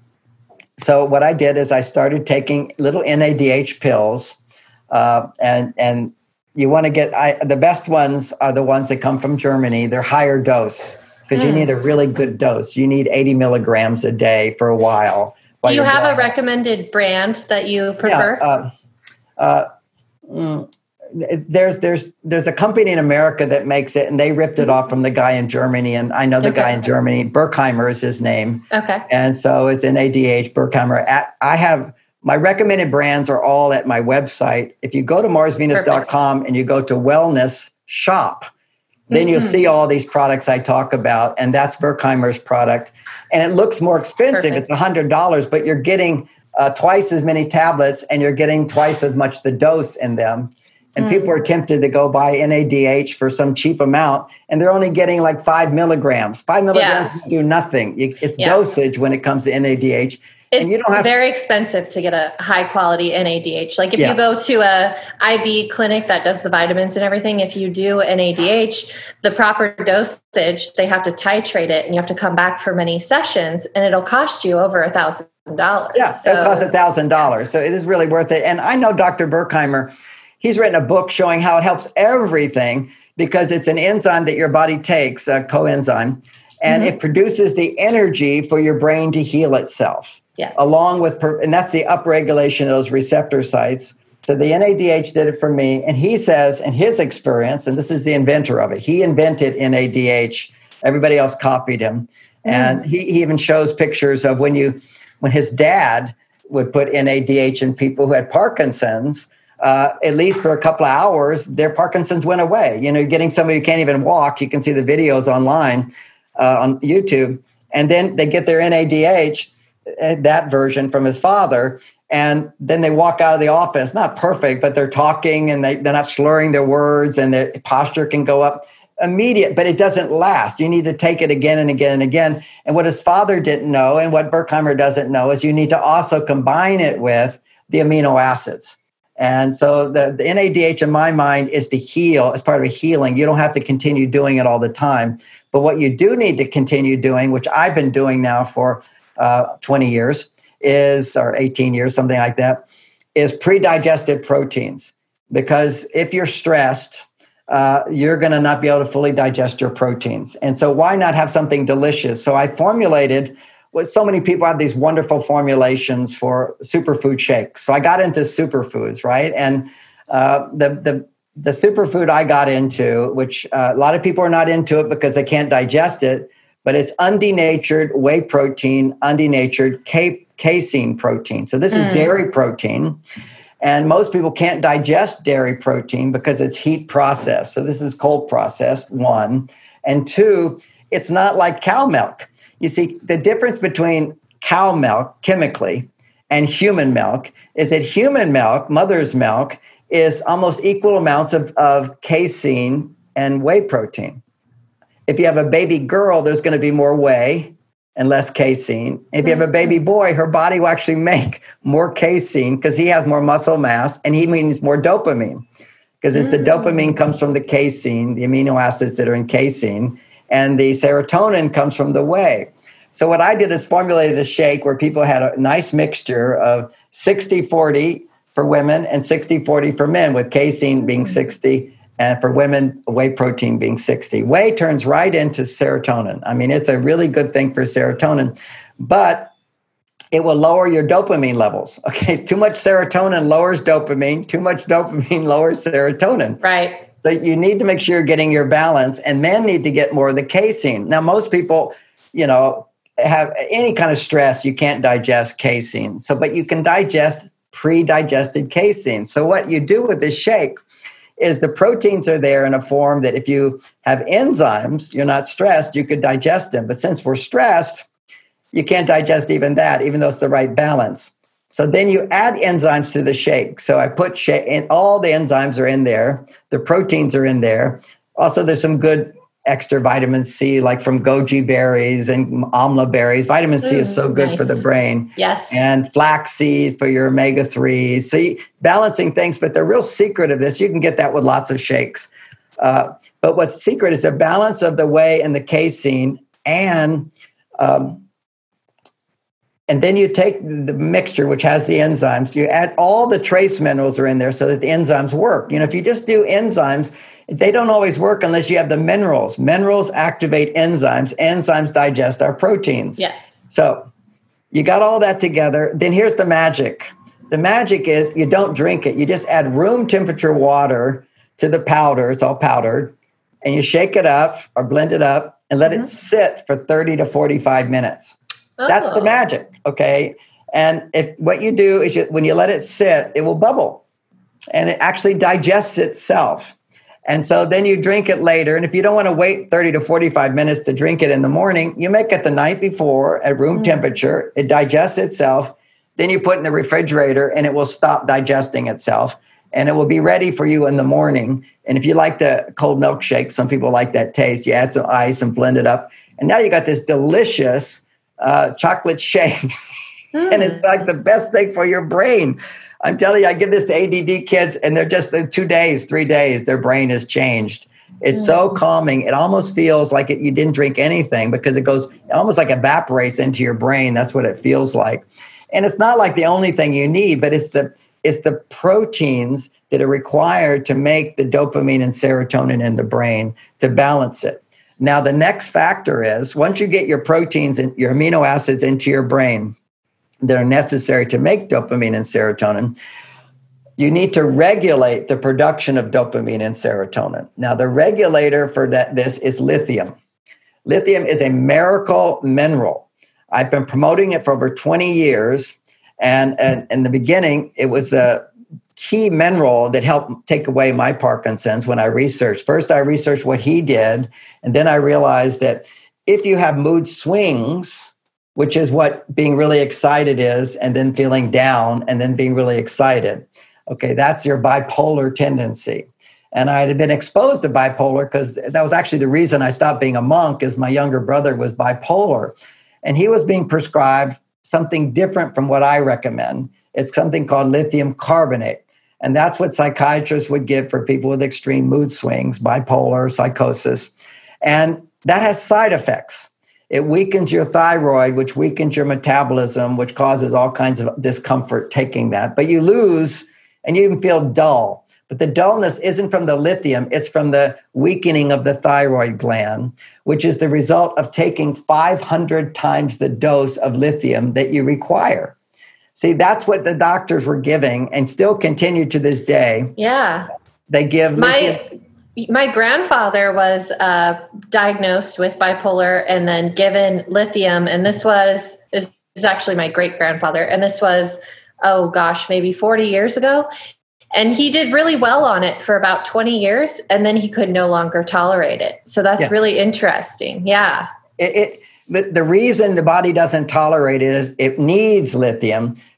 so what I did is I started taking little N A D H pills. Uh, and, and you want to get, I, the best ones are the ones that come from Germany. They're higher dose, because mm. you need a really good dose. You need eighty milligrams a day for a while. Do you have a recommended brand that you prefer? Yeah, uh, uh, mm, there's there's there's a company in America that makes it, and they ripped it off from the guy in Germany. And I know the okay. guy in Germany, Berkheimer is his name. Okay. And so it's N A D H, Berkheimer. At, I have my recommended brands are all at my website. If you go to mars venus dot com and you go to Wellness Shop, then you'll see all these products I talk about, and that's Berkheimer's product. And it looks more expensive. Perfect. It's one hundred dollars, but you're getting uh, twice as many tablets, and you're getting twice as much the dose in them. And mm. people are tempted to go buy N A D H for some cheap amount, and they're only getting like five milligrams. Five milligrams yeah. do nothing. It's yeah. dosage when it comes to N A D H. It's and you don't have very expensive to get a high quality N A D H. Like if yeah. you go to a I V clinic that does the vitamins and everything, if you do N A D H, the proper dosage, they have to titrate it, and you have to come back for many sessions, and it'll cost you over a thousand dollars. Yeah, so, it costs a thousand dollars. So it is really worth it. And I know Doctor Berkheimer, he's written a book showing how it helps everything, because it's an enzyme that your body takes, a coenzyme, and mm-hmm. it produces the energy for your brain to heal itself. Yes. Along with, per, and that's the upregulation of those receptor sites. So the N A D H did it for me. And he says in his experience, and this is the inventor of it, he invented N A D H. Everybody else copied him. Mm. And he, he even shows pictures of when you, when his dad would put N A D H in people who had Parkinson's, uh, at least for a couple of hours, their Parkinson's went away. You know, you're getting somebody who can't even walk. You can see the videos online uh, on YouTube. And then they get their N A D H, that version from his father, and then they walk out of the office, not perfect, but they're talking and they, they're not slurring their words, and their posture can go up immediate, but it doesn't last. You need to take it again and again and again. And what his father didn't know, and what Berkheimer doesn't know, is you need to also combine it with the amino acids. And so the, the N A D H in my mind is to heal, as part of a healing. You don't have to continue doing it all the time. But what you do need to continue doing, which I've been doing now for uh, twenty years, is, or eighteen years, something like that, is pre-digested proteins. Because if you're stressed, uh, you're going to not be able to fully digest your proteins. And so why not have something delicious? So I formulated, what so many people have these wonderful formulations for superfood shakes. So I got into superfoods, right? And uh, the the the superfood I got into, which uh, a lot of people are not into it because they can't digest it, but it's undenatured whey protein, undenatured ca- casein protein. So this mm. is dairy protein. And most people can't digest dairy protein because it's heat processed. So this is cold processed, one. And two, it's not like cow milk. You see, the difference between cow milk chemically and human milk is that human milk, mother's milk, is almost equal amounts of, of casein and whey protein. If you have a baby girl, there's going to be more whey and less casein. If you have a baby boy, her body will actually make more casein because he has more muscle mass and he needs more dopamine. Because it's mm. the dopamine comes from the casein, the amino acids that are in casein, and the serotonin comes from the whey. So what I did is formulated a shake where people had a nice mixture of sixty forty for women and sixty forty for men, with casein being sixty, and for women, whey protein being sixty. Whey turns right into serotonin. I mean, it's a really good thing for serotonin, but it will lower your dopamine levels. Okay, too much serotonin lowers dopamine, too much dopamine lowers serotonin. Right. So you need to make sure you're getting your balance, and men need to get more of the casein. Now, most people, you know, have any kind of stress, you can't digest casein. So, but you can digest pre-digested casein. So what you do with this shake is the proteins are there in a form that if you have enzymes, you're not stressed, you could digest them. But since we're stressed, you can't digest even that, even though it's the right balance. So then you add enzymes to the shake. So I put shake, and all the enzymes are in there. The proteins are in there. Also, there's some good extra vitamin C, like from goji berries and amla berries. Vitamin C mm, is so good nice. For the brain. Yes. And flaxseed for your omega threes. So you, balancing things, but the real secret of this, you can get that with lots of shakes. Uh, but what's secret is the balance of the whey and the casein, and um, and then you take the mixture, which has the enzymes, you add all the trace minerals are in there so that the enzymes work. You know, if you just do enzymes, they don't always work unless you have the minerals. Minerals activate enzymes. Enzymes digest our proteins. Yes. So you got all that together. Then here's the magic. The magic is you don't drink it. You just add room temperature water to the powder. It's all powdered. And you shake it up or blend it up and let mm-hmm. it sit for thirty to forty-five minutes. Oh. That's the magic, okay? And if what you do is you, when you let it sit, it will bubble. And it actually digests itself. And so then you drink it later. And if you don't want to wait thirty to forty-five minutes to drink it in the morning, you make it the night before at room mm. temperature. It digests itself. Then you put it in the refrigerator and it will stop digesting itself. And it will be ready for you in the morning. And if you like the cold milkshake, some people like that taste, you add some ice and blend it up. And now you got this delicious uh, chocolate shake. Mm. And it's like the best thing for your brain. I'm telling you, I give this to A D D kids, and they're just in two days, three days, their brain has changed. It's mm. so calming. It almost feels like it, you didn't drink anything because it goes, it almost like evaporates into your brain. That's what it feels like. And it's not like the only thing you need, but it's the it's the proteins that are required to make the dopamine and serotonin in the brain to balance it. Now, the next factor is once you get your proteins and your amino acids into your brain that are necessary to make dopamine and serotonin, you need to regulate the production of dopamine and serotonin. Now, the regulator for that this is lithium. Lithium is a miracle mineral. I've been promoting it for over twenty years. And, and in the beginning, it was a key mineral that helped take away my Parkinson's when I researched. First, I researched what he did. And then I realized that if you have mood swings, which is what being really excited is, and then feeling down, and then being really excited. Okay, that's your bipolar tendency. And I had been exposed to bipolar because that was actually the reason I stopped being a monk, is my younger brother was bipolar. And he was being prescribed something different from what I recommend. It's something called lithium carbonate. And that's what psychiatrists would give for people with extreme mood swings, bipolar, psychosis. And that has side effects. It weakens your thyroid, which weakens your metabolism, which causes all kinds of discomfort taking that. But you lose, and you even feel dull. But the dullness isn't from the lithium, it's from the weakening of the thyroid gland, which is the result of taking five hundred times the dose of lithium that you require. See, that's what the doctors were giving and still continue to this day. Yeah. They give my lithium. My grandfather was uh, diagnosed with bipolar and then given lithium. And this was, is, is actually my great grandfather. And this was, oh gosh, maybe forty years ago. And he did really well on it for about twenty years. And then he could no longer tolerate it. So that's yeah. really interesting. Yeah. It, it, the, the reason the body doesn't tolerate it is it needs lithium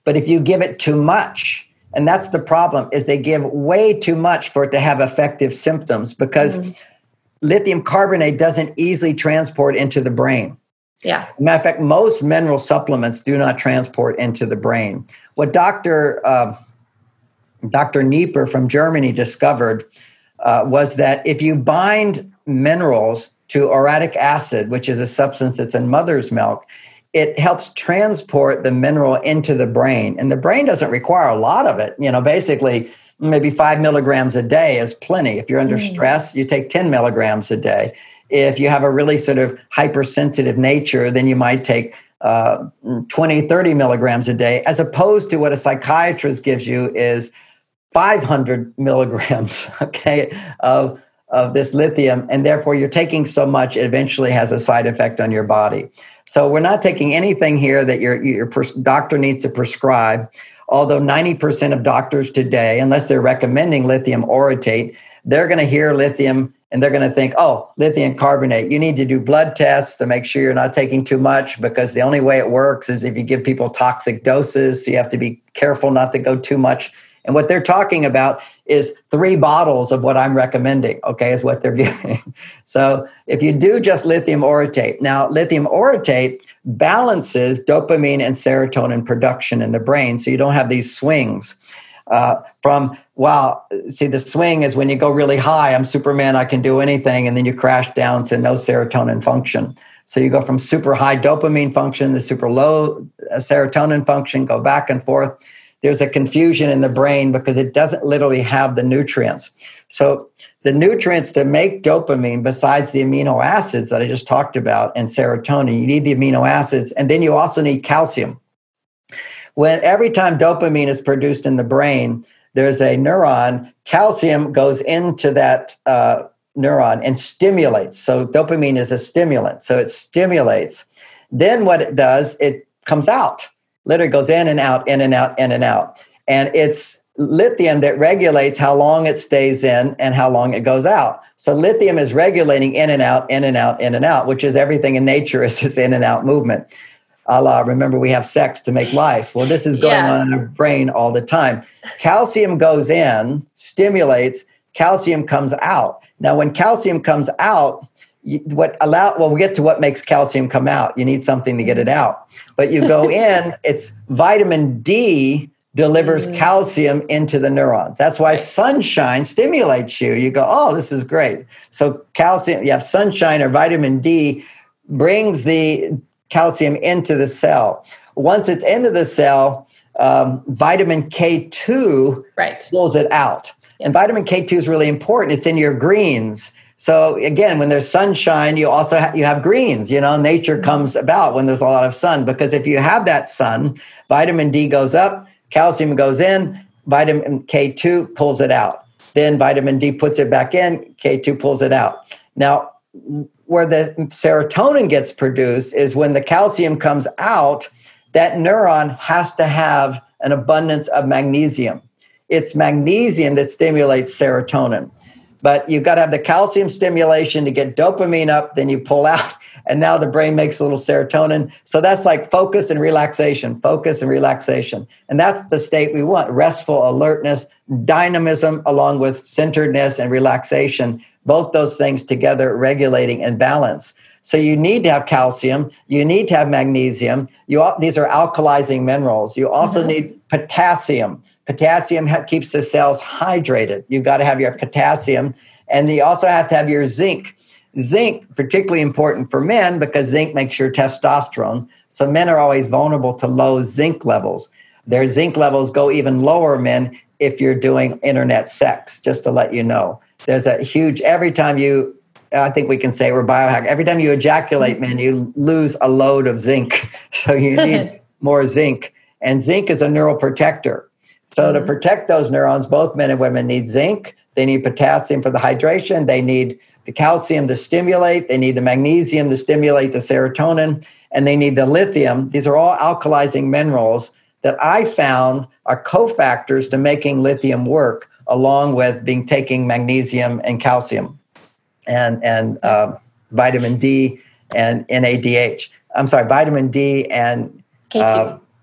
But if you give it too much, and that's the problem, is they give way too much for it to have effective symptoms, because mm. lithium carbonate doesn't easily transport into the brain. Yeah. Matter of fact, most mineral supplements do not transport into the brain. What Doctor Uh, Doctor Nieper from Germany discovered uh, was that if you bind minerals to uric acid, which is a substance that's in mother's milk, it helps transport the mineral into the brain. And the brain doesn't require a lot of it. You know, basically, maybe five milligrams a day is plenty. If you're under mm. stress, you take ten milligrams a day. If you have a really sort of hypersensitive nature, then you might take uh, twenty, thirty milligrams a day, as opposed to what a psychiatrist gives you is five hundred milligrams, okay, of, of this lithium. And therefore, you're taking so much, it eventually has a side effect on your body. So we're not taking anything here that your, your pres- doctor needs to prescribe, although ninety percent of doctors today, unless they're recommending lithium orotate, they're going to hear lithium and they're going to think, oh, lithium carbonate. You need to do blood tests to make sure you're not taking too much, because the only way it works is if you give people toxic doses. So you have to be careful not to go too much. And what they're talking about is three bottles of what I'm recommending, okay, is what they're giving. So if you do just lithium orotate, now lithium orotate balances dopamine and serotonin production in the brain, so you don't have these swings. Uh, from, wow, see, the swing is when you go really high, I'm Superman, I can do anything, and then you crash down to no serotonin function. So you go from super high dopamine function to super low uh, serotonin function, go back and forth. There's a confusion in the brain because it doesn't literally have the nutrients. So the nutrients to make dopamine, besides the amino acids that I just talked about and serotonin, you need the amino acids, and then you also need calcium. When every time dopamine is produced in the brain, there's a neuron, calcium goes into that uh, neuron and stimulates. So dopamine is a stimulant, so it stimulates. Then what it does, it comes out. Literally goes in and out, in and out, in and out. And it's lithium that regulates how long it stays in and how long it goes out. So lithium is regulating in and out, in and out, in and out, which is everything in nature is this in and out movement. Allah, remember we have sex to make life. Well, this is going yeah. on in our brain all the time. Calcium goes in, stimulates, calcium comes out. Now, when calcium comes out, You, what allow well we'll get to what makes calcium come out. You need something to get it out. But you go in, it's vitamin D delivers mm. calcium into the neurons. That's why sunshine stimulates you. You go, oh, this is great. So calcium, you have sunshine or vitamin D brings the calcium into the cell. Once it's into the cell, um, vitamin K two right. pulls it out. Yes. And vitamin K two is really important. It's in your greens. So again, when there's sunshine, you also ha- you have greens. You know, nature comes about when there's a lot of sun, because if you have that sun, vitamin D goes up, calcium goes in, vitamin K two pulls it out. Then vitamin D puts it back in, K two pulls it out. Now, where the serotonin gets produced is when the calcium comes out, that neuron has to have an abundance of magnesium. It's magnesium that stimulates serotonin. But you've got to have the calcium stimulation to get dopamine up, then you pull out, and now the brain makes a little serotonin. So that's like focus and relaxation, focus and relaxation. And that's the state we want, restful alertness, dynamism, along with centeredness and relaxation, both those things together regulating and balance. So you need to have calcium, you need to have magnesium. You These are alkalizing minerals. You also mm-hmm. need potassium. Potassium ha- keeps the cells hydrated. You've got to have your potassium, and you also have to have your zinc. Zinc, particularly important for men because zinc makes your testosterone. So men are always vulnerable to low zinc levels. Their zinc levels go even lower, men, if you're doing internet sex, just to let you know. There's a huge, every time you, I think we can say we're biohack, every time you ejaculate, men, you lose a load of zinc. So you need more zinc. And zinc is a neural protector. So mm-hmm. to protect those neurons, both men and women need zinc. They need potassium for the hydration. They need the calcium to stimulate. They need the magnesium to stimulate the serotonin. And they need the lithium. These are all alkalizing minerals that I found are cofactors to making lithium work, along with being taking magnesium and calcium and, and uh, vitamin D and N A D H. I'm sorry, vitamin D and K two. Uh,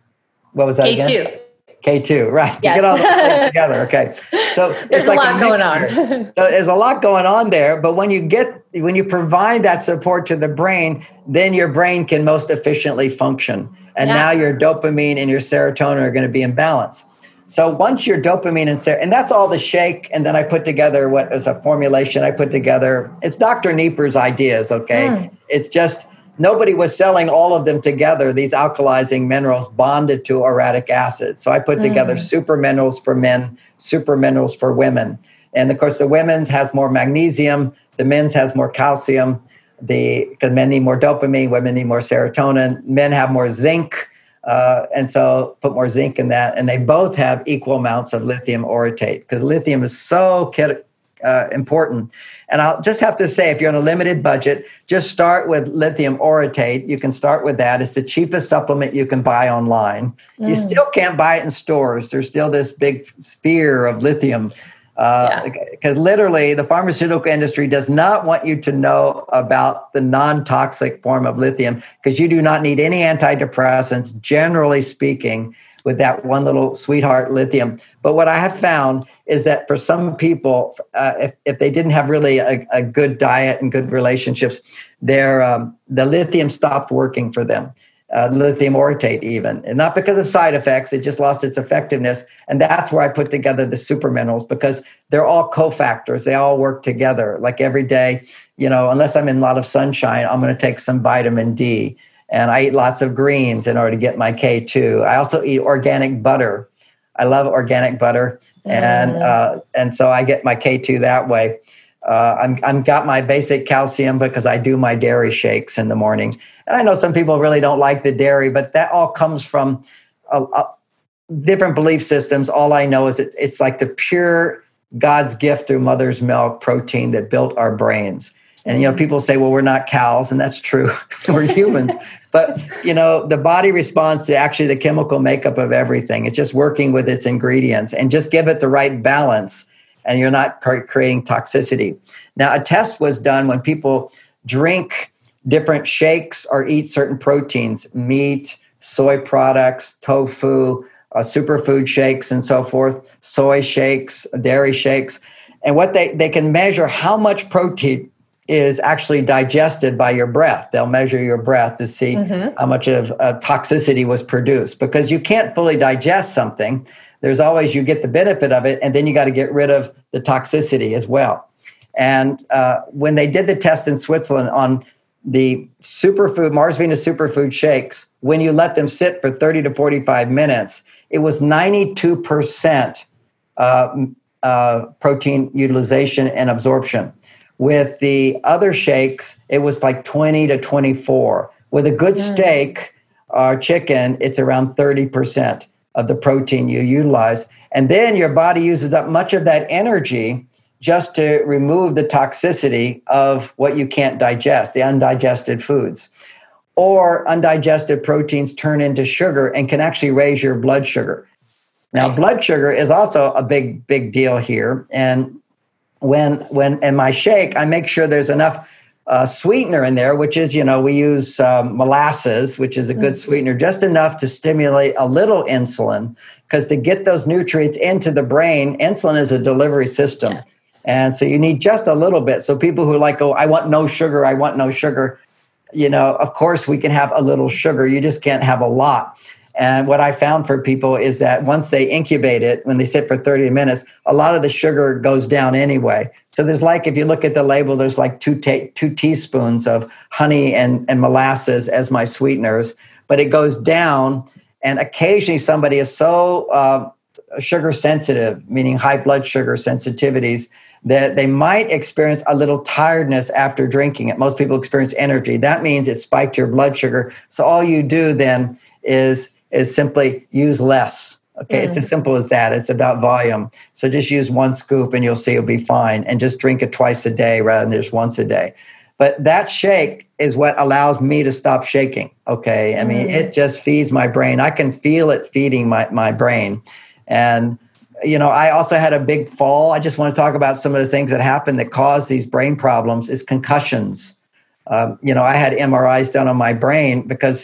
What was that K two. again? K two, right. Yes. To get all those together. Okay. So there's it's like a lot a going on. So there's a lot going on there, but when you get, when you provide that support to the brain, then your brain can most efficiently function. And yeah. now your dopamine and your serotonin are going to be in balance. So once your dopamine and ser- and that's all the shake. And then I put together what is a formulation I put together. It's Doctor Nieper's ideas. Okay. Mm. It's just, nobody was selling all of them together, these alkalizing minerals bonded to orotic acid. So I put mm. together super minerals for men, super minerals for women. And of course, the women's has more magnesium, the men's has more calcium. The because men need more dopamine, women need more serotonin. Men have more zinc, uh, and so put more zinc in that. And they both have equal amounts of lithium orotate because lithium is so uh, important. And I'll just have to say, if you're on a limited budget, just start with lithium orotate. You can start with that. It's the cheapest supplement you can buy online. Mm. You still can't buy it in stores. There's still this big sphere of lithium. Because uh, yeah. literally, the pharmaceutical industry does not want you to know about the non-toxic form of lithium because you do not need any antidepressants, generally speaking, with that one little sweetheart lithium. But what I have found is that for some people, uh, if, if they didn't have really a, a good diet and good relationships, their um, the lithium stopped working for them. Uh, lithium orotate even, and not because of side effects, it just lost its effectiveness. And that's where I put together the super minerals because they're all cofactors. They all work together. Like every day, you know, unless I'm in a lot of sunshine, I'm going to take some vitamin D. And I eat lots of greens in order to get my K two. I also eat organic butter. I love organic butter. Mm. And uh, and so I get my K two that way. Uh, I'm I'm got my basic calcium because I do my dairy shakes in the morning. And I know some people really don't like the dairy, but that all comes from uh, uh, different belief systems. All I know is it, it's like the pure God's gift through mother's milk protein that built our brains. And, you know, people say, well, we're not cows, and that's true. We're humans. But, you know, the body responds to actually the chemical makeup of everything. It's just working with its ingredients and just give it the right balance, and you're not creating toxicity. Now, a test was done when people drink different shakes or eat certain proteins, meat, soy products, tofu, uh, superfood shakes, and so forth, soy shakes, dairy shakes. And what they, they can measure how much protein is actually digested by your breath. They'll measure your breath to see mm-hmm. how much of uh, toxicity was produced, because you can't fully digest something. There's always, you get the benefit of it, and then you got to get rid of the toxicity as well. And uh, when they did the test in Switzerland on the superfood, Mars Venus superfood shakes, when you let them sit for thirty to forty-five minutes, it was ninety-two percent uh, uh, protein utilization and absorption. With the other shakes, it was like twenty to twenty-four. With a good mm. steak or chicken, it's around thirty percent of the protein you utilize. And then your body uses up much of that energy just to remove the toxicity of what you can't digest, the undigested foods. Or undigested proteins turn into sugar and can actually raise your blood sugar. Now, blood sugar is also a big, big deal here. And when, when in my shake, I make sure there's enough uh, sweetener in there, which is, you know, we use um, molasses, which is a good mm-hmm. sweetener, just enough to stimulate a little insulin, because to get those nutrients into the brain, insulin is a delivery system. Yeah. And so you need just a little bit. So people who like, oh, I want no sugar, I want no sugar, you know, of course we can have a little sugar. You just can't have a lot. And what I found for people is that once they incubate it, when they sit for thirty minutes, a lot of the sugar goes down anyway. So there's like, if you look at the label, there's like two ta- two teaspoons of honey and, and molasses as my sweeteners, but it goes down. And occasionally somebody is so uh, sugar sensitive, meaning high blood sugar sensitivities, that they might experience a little tiredness after drinking it. Most people experience energy. That means it spiked your blood sugar. So all you do then is is simply use less. Okay, mm. It's as simple as that. It's about volume. So just use one scoop and you'll see it'll be fine. And just drink it twice a day rather than just once a day. But that shake is what allows me to stop shaking. Okay, I mean, mm. it just feeds my brain. I can feel it feeding my, my brain. And you know, I also had a big fall. I just want to talk about some of the things that happen that cause these brain problems is concussions. Um, you know, I had M R Is done on my brain because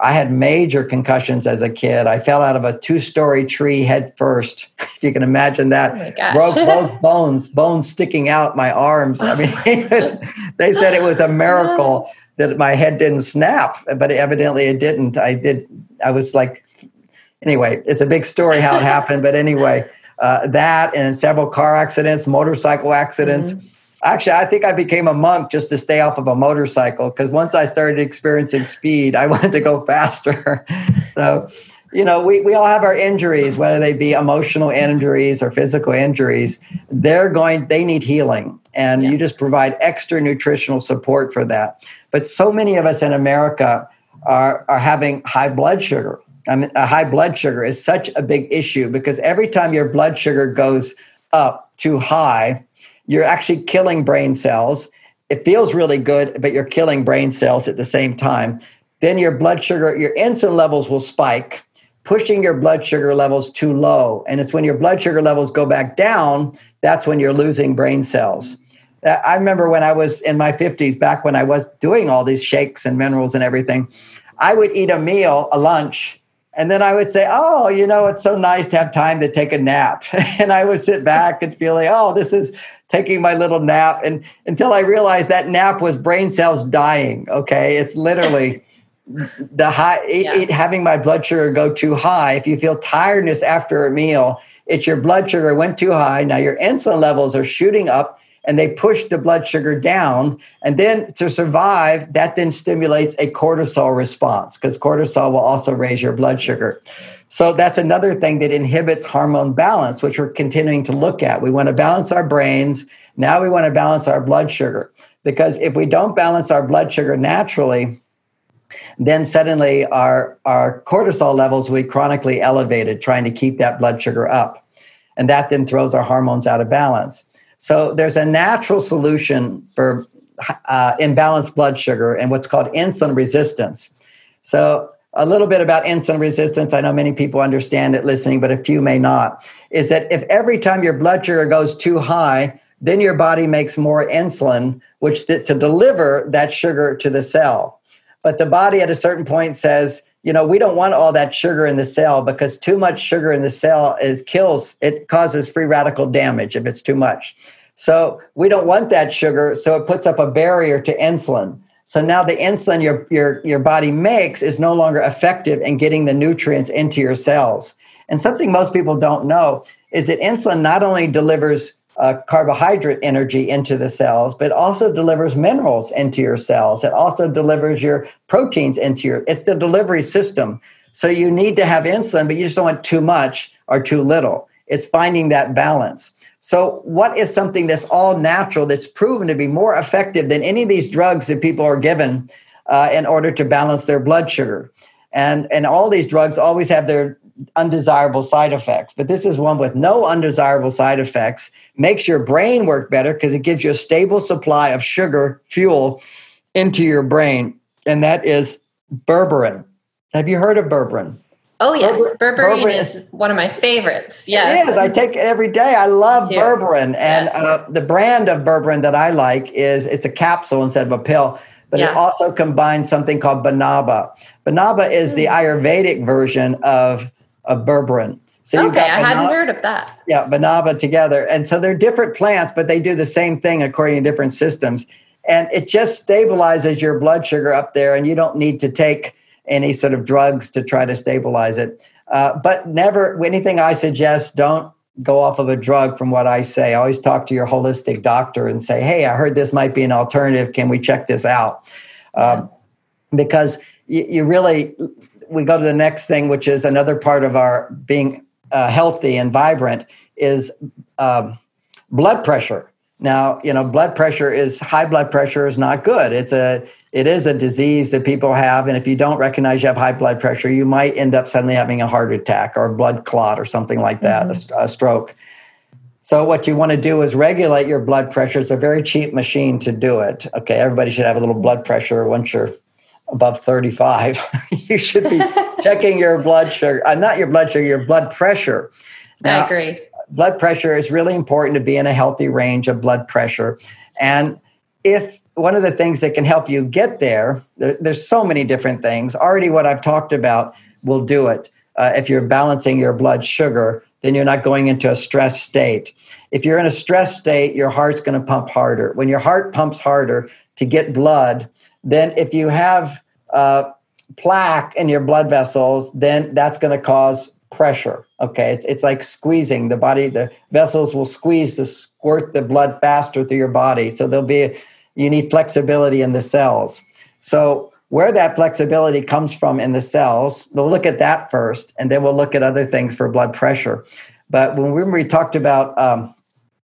I had major concussions as a kid. I fell out of a two-story tree head first. If you can imagine that. Oh my gosh. Broke both bones, bones sticking out my arms. I mean, it was, they said it was a miracle that my head didn't snap, but evidently it didn't. I did. I was like, anyway, it's a big story how it happened. But anyway, uh, that and several car accidents, motorcycle accidents. Mm-hmm. Actually, I think I became a monk just to stay off of a motorcycle, because once I started experiencing speed, I wanted to go faster. So, you know, we, we all have our injuries, whether they be emotional injuries or physical injuries. They're going, they need healing. And yeah. you just provide extra nutritional support for that. But so many of us in America are, are having high blood sugar. I mean, a high blood sugar is such a big issue, because every time your blood sugar goes up too high, you're actually killing brain cells. It feels really good, but you're killing brain cells at the same time. Then your blood sugar, your insulin levels will spike, pushing your blood sugar levels too low. And it's when your blood sugar levels go back down, that's when you're losing brain cells. I remember when I was in my fifties, back when I was doing all these shakes and minerals and everything, I would eat a meal, a lunch, and then I would say, oh, you know, it's so nice to have time to take a nap. And I would sit back and feel like, oh, this is taking my little nap. And until I realized that nap was brain cells dying. Okay. It's literally the high, yeah. it, it, having my blood sugar go too high. If you feel tiredness after a meal, it's your blood sugar went too high. Now your insulin levels are shooting up, and they push the blood sugar down. And then to survive, that then stimulates a cortisol response, because cortisol will also raise your blood sugar. So that's another thing that inhibits hormone balance, which we're continuing to look at. We want to balance our brains. Now we want to balance our blood sugar, because if we don't balance our blood sugar naturally, then suddenly our, our cortisol levels will be chronically elevated, trying to keep that blood sugar up. And that then throws our hormones out of balance. So there's a natural solution for uh, imbalanced blood sugar and what's called insulin resistance. So a little bit about insulin resistance. I know many people understand it listening, but a few may not. Is that if every time your blood sugar goes too high, then your body makes more insulin, which th- to deliver that sugar to the cell. But the body at a certain point says, you know, we don't want all that sugar in the cell, because too much sugar in the cell is kills, it causes free radical damage if it's too much. So we don't want that sugar, so it puts up a barrier to insulin. So now the insulin your, your, your body makes is no longer effective in getting the nutrients into your cells. And something most people don't know is that insulin not only delivers uh, carbohydrate energy into the cells, but also delivers minerals into your cells. It also delivers your proteins into your, it's the delivery system. So you need to have insulin, but you just don't want too much or too little. It's finding that balance. So what is something that's all natural, that's proven to be more effective than any of these drugs that people are given uh, in order to balance their blood sugar? And, and all these drugs always have their undesirable side effects, but this is one with no undesirable side effects, makes your brain work better because it gives you a stable supply of sugar fuel into your brain, and that is berberine. Have you heard of berberine? Oh, yes. Berber, berberine, berberine is, is one of my favorites. Yes. It is. I take it every day. I love Me too. berberine. And Yes. uh, the brand of berberine that I like is it's a capsule instead of a pill, but Yeah. it also combines something called Banaba. Banaba is the Ayurvedic version of, of berberine. So you've Okay, got I hadn't Banaba- heard of that. Yeah, Banaba together. And so they're different plants, but they do the same thing according to different systems. And it just stabilizes your blood sugar up there, and you don't need to take any sort of drugs to try to stabilize it. Uh, but never, anything I suggest, don't go off of a drug from what I say. Always talk to your holistic doctor and say, hey, I heard this might be an alternative. Can we check this out? Um, because you, you really, we go to the next thing, which is another part of our being uh, healthy and vibrant, is um, blood pressure. Now, you know, blood pressure is, high blood pressure is not good. It's a, it is a disease that people have. And if you don't recognize you have high blood pressure, you might end up suddenly having a heart attack or a blood clot or something like that, mm-hmm. a, a stroke. So what you want to do is regulate your blood pressure. It's a very cheap machine to do it. Okay, everybody should have a little blood pressure once you're above thirty-five. You should be checking your blood sugar, uh, not your blood sugar, your blood pressure. Now, I agree. Blood pressure is really important to be in a healthy range of blood pressure. And if one of the things that can help you get there, there there's so many different things. Already what I've talked about will do it. Uh, if you're balancing your blood sugar, then you're not going into a stress state. If you're in a stress state, your heart's going to pump harder. When your heart pumps harder to get blood, then if you have uh, plaque in your blood vessels, then that's going to cause pressure. Okay, it's it's like squeezing the body. The vessels will squeeze to squirt the blood faster through your body. So there'll be you need flexibility in the cells. So where that flexibility comes from in the cells, we'll look at that first, and then we'll look at other things for blood pressure. But when we, we talked about um,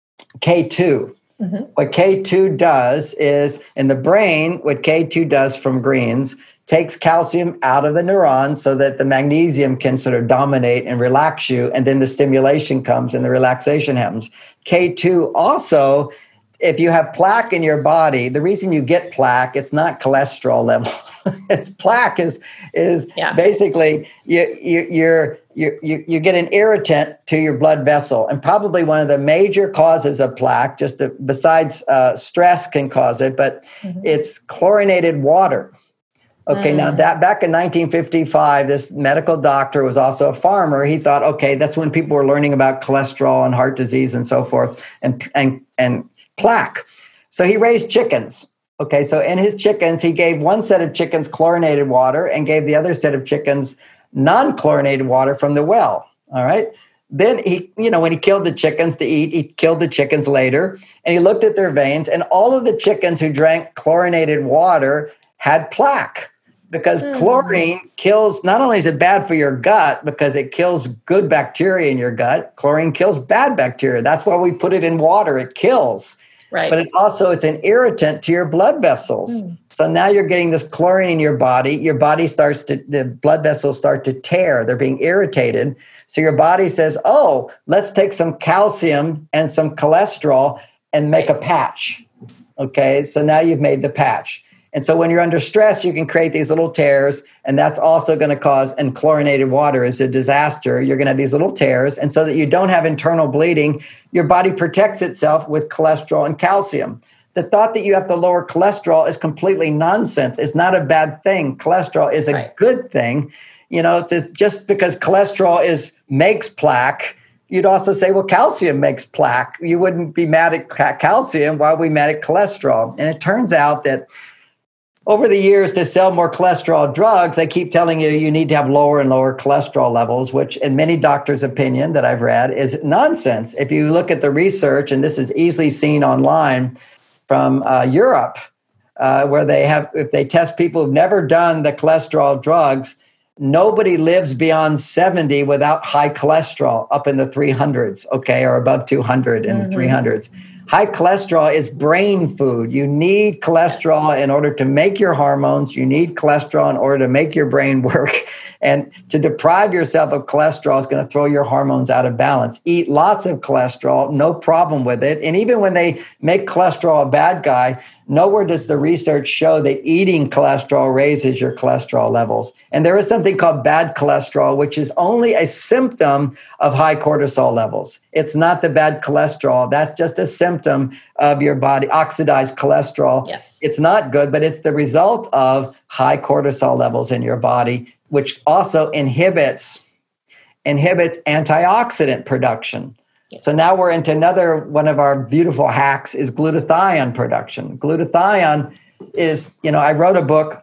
K two, mm-hmm. what K two does is in the brain, what K two does from greens takes calcium out of the neurons so that the magnesium can sort of dominate and relax you, and then the stimulation comes and the relaxation happens. K two also, if you have plaque in your body, the reason you get plaque, it's not cholesterol level. It's plaque is is yeah. basically you you you're, you you you get an irritant to your blood vessel, and probably one of the major causes of plaque, just to, besides uh, stress can cause it, but mm-hmm. it's chlorinated water. Okay, mm. now that back in nineteen fifty-five, this medical doctor was also a farmer. He thought, okay, that's when people were learning about cholesterol and heart disease and so forth, and and and plaque. So he raised chickens. Okay, so in his chickens, he gave one set of chickens chlorinated water and gave the other set of chickens non-chlorinated water from the well. All right. Then he, you know, when he killed the chickens to eat, he killed the chickens later, and he looked at their veins, and all of the chickens who drank chlorinated water had plaque. Because mm. chlorine kills, not only is it bad for your gut because it kills good bacteria in your gut, chlorine kills bad bacteria. That's why we put it in water. It kills. Right. But it also, it's an irritant to your blood vessels. Mm. So now you're getting this chlorine in your body. Your body starts to, the blood vessels start to tear. They're being irritated. So your body says, oh, let's take some calcium and some cholesterol and make a patch. Okay, so now you've made the patch. And so when you're under stress, you can create these little tears, and that's also going to cause, and chlorinated water is a disaster. You're going to have these little tears. And so that you don't have internal bleeding, your body protects itself with cholesterol and calcium. The thought that you have to lower cholesterol is completely nonsense. It's not a bad thing. Cholesterol is a right. good thing. You know, just because cholesterol is makes plaque, you'd also say, well, calcium makes plaque. You wouldn't be mad at calcium. Why are we mad at cholesterol? And it turns out that over the years, to sell more cholesterol drugs, they keep telling you you need to have lower and lower cholesterol levels, which in many doctors' opinion that I've read is nonsense. If you look at the research, and this is easily seen online from uh, Europe, uh, where they have, if they test people who've never done the cholesterol drugs, nobody lives beyond seventy without high cholesterol up in the three hundreds, okay, or above two hundred in mm-hmm. the three hundreds. High cholesterol is brain food. You need cholesterol yes. in order to make your hormones. You need cholesterol in order to make your brain work. And to deprive yourself of cholesterol is going to throw your hormones out of balance. Eat lots of cholesterol, no problem with it. And even when they make cholesterol a bad guy, nowhere does the research show that eating cholesterol raises your cholesterol levels. And there is something called bad cholesterol, which is only a symptom of high cortisol levels. It's not the bad cholesterol. That's just a symptom of your body, oxidized cholesterol. Yes. It's not good, but it's the result of high cortisol levels in your body, which also inhibits inhibits antioxidant production. Yes. So now we're into another one of our beautiful hacks is glutathione production. Glutathione is, you know, I wrote a book,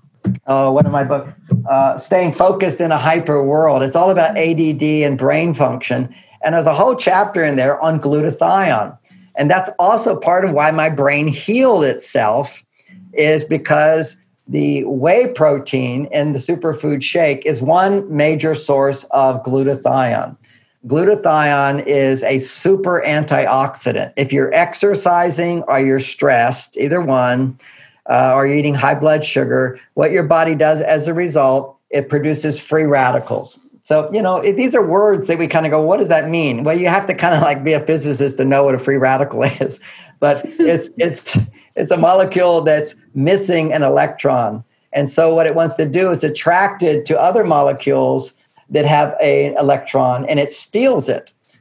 oh, one of my books, uh, Staying Focused in a Hyper World. It's all about A D D and brain function. And there's a whole chapter in there on glutathione. And that's also part of why my brain healed itself, is because the whey protein in the superfood shake is one major source of glutathione. Glutathione is a super antioxidant. If you're exercising or you're stressed, either one, uh, or you're eating high blood sugar, what your body does as a result, it produces free radicals. So, you know, if these are words that we kind of go, what does that mean? Well, you have to kind of like be a physicist to know what a free radical is. But it's it's it's a molecule that's missing an electron. And so what it wants to do is attract it to other molecules that have an electron, and it steals it.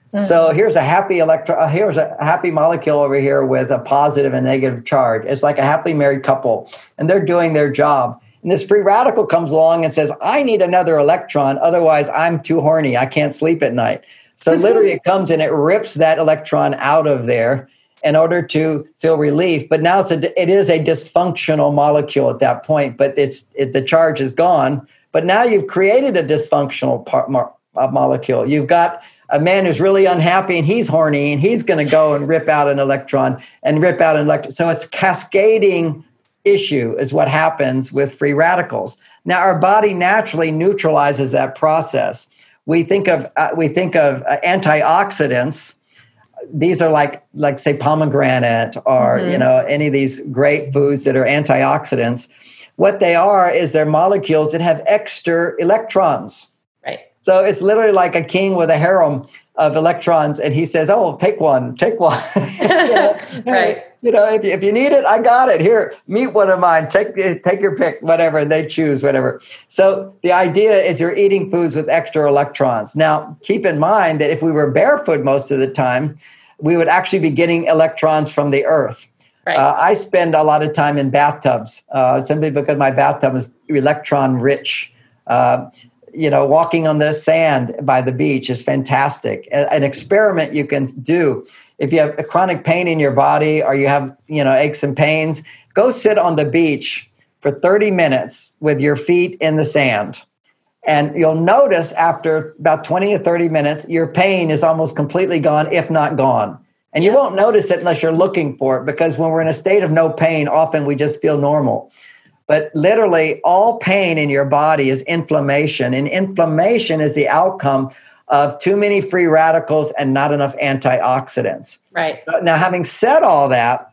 Mm-hmm. So here's a happy electron, here's a happy molecule over here with a positive and negative charge. It's like a happily married couple, and they're doing their job. And this free radical comes along and says, I need another electron, otherwise I'm too horny, I can't sleep at night. So literally it comes and it rips that electron out of there in order to feel relief. But now it's a, it is a dysfunctional molecule at that point, but it's it, the charge is gone. But now you've created a dysfunctional part, mo- a molecule. You've got a man who's really unhappy and he's horny and he's going to go and rip out an electron and rip out an electron. So it's cascading issue is what happens with free radicals. Now our body naturally neutralizes that process. We think of uh, we think of uh, antioxidants. These are like like say pomegranate or mm-hmm. you know any of these great foods that are antioxidants. What they are is they're molecules that have extra electrons. Right. So it's literally like a king with a harem of electrons, and he says, "Oh, take one, take one." you know, right. You know, if you, if you need it, I got it. Here, meet one of mine. Take take your pick, whatever. And they choose whatever. So the idea is you're eating foods with extra electrons. Now, keep in mind that if we were barefoot most of the time, we would actually be getting electrons from the earth. Right. Uh, I spend a lot of time in bathtubs uh, simply because my bathtub is electron rich. Uh, you know, walking on the sand by the beach is fantastic. A- an experiment you can do. If you have a chronic pain in your body or you have, you know, aches and pains, go sit on the beach for thirty minutes with your feet in the sand. And you'll notice after about twenty or thirty minutes, your pain is almost completely gone, if not gone. And you won't notice it unless you're looking for it, because when we're in a state of no pain, often we just feel normal. But literally all pain in your body is inflammation, and inflammation is the outcome of too many free radicals and not enough antioxidants. Right. Now, having said all that,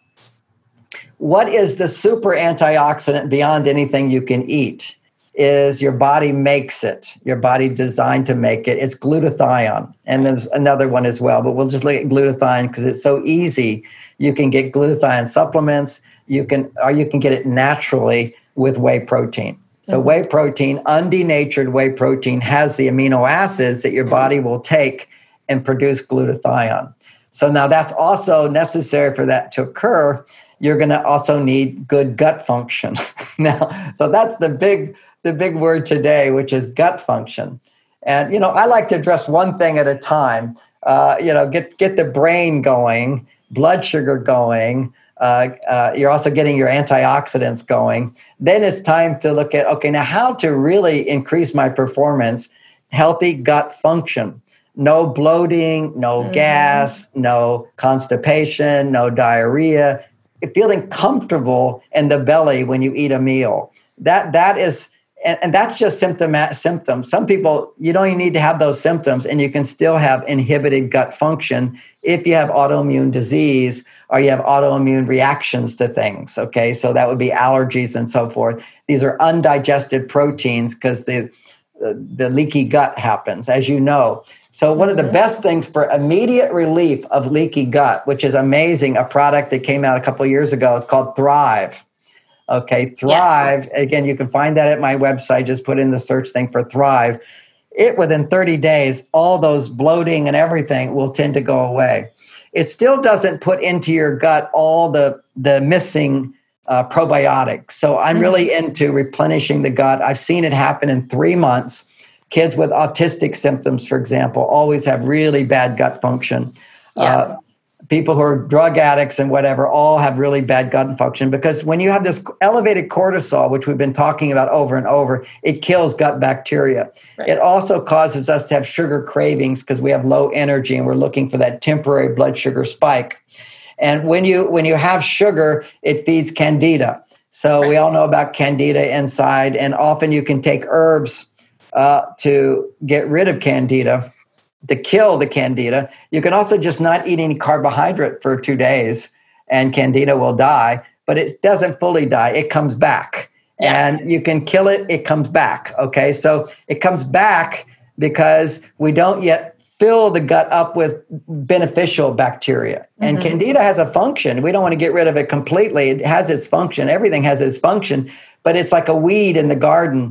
what is the super antioxidant beyond anything you can eat? Is your body makes it. Your body designed to make it. It's glutathione. And there's another one as well, but we'll just look at glutathione because it's so easy. You can get glutathione supplements, you can, or you can get it naturally with whey protein. So mm-hmm. whey protein, undenatured whey protein, has the amino acids that your body will take and produce glutathione. So now that's also necessary for that to occur. You're going to also need good gut function. Now, so that's the big, the big word today, which is gut function. And, you know, I like to address one thing at a time, uh, you know, get, get the brain going, blood sugar going. Uh, uh, you're also getting your antioxidants going. Then it's time to look at, okay, now how to really increase my performance, healthy gut function. No bloating, no mm-hmm. gas, no constipation, no diarrhea, feeling comfortable in the belly when you eat a meal. That that is, and, and that's just symptom symptoms. Some people, you don't even need to have those symptoms, and you can still have inhibited gut function if you have autoimmune disease or you have autoimmune reactions to things. Okay, so that would be allergies and so forth. These are undigested proteins because the, the the leaky gut happens, as you know. So one of the best things for immediate relief of leaky gut, which is amazing, a product that came out a couple of years ago, is called Thrive. Okay, Thrive, yes. Again, you can find that at my website. Just put in the search thing for Thrive. It, within thirty days, all those bloating and everything will tend to go away. It still doesn't put into your gut all the, the missing uh, probiotics. So I'm mm-hmm. really into replenishing the gut. I've seen it happen in three months. Kids with autistic symptoms, for example, always have really bad gut function. Yeah. Uh, people who are drug addicts and whatever all have really bad gut function, because when you have this elevated cortisol, which we've been talking about over and over, it kills gut bacteria. Right. It also causes us to have sugar cravings because we have low energy and we're looking for that temporary blood sugar spike. And when you when you have sugar, it feeds candida. So right. we all know about candida inside, and often you can take herbs Uh, to get rid of candida, to kill the candida. You can also just not eat any carbohydrate for two days and candida will die, but it doesn't fully die. It comes back. Yeah. And you can kill it, it comes back. Okay, so it comes back because we don't yet fill the gut up with beneficial bacteria. Mm-hmm. And candida has a function. We don't want to get rid of it completely. It has its function. Everything has its function, but it's like a weed in the garden.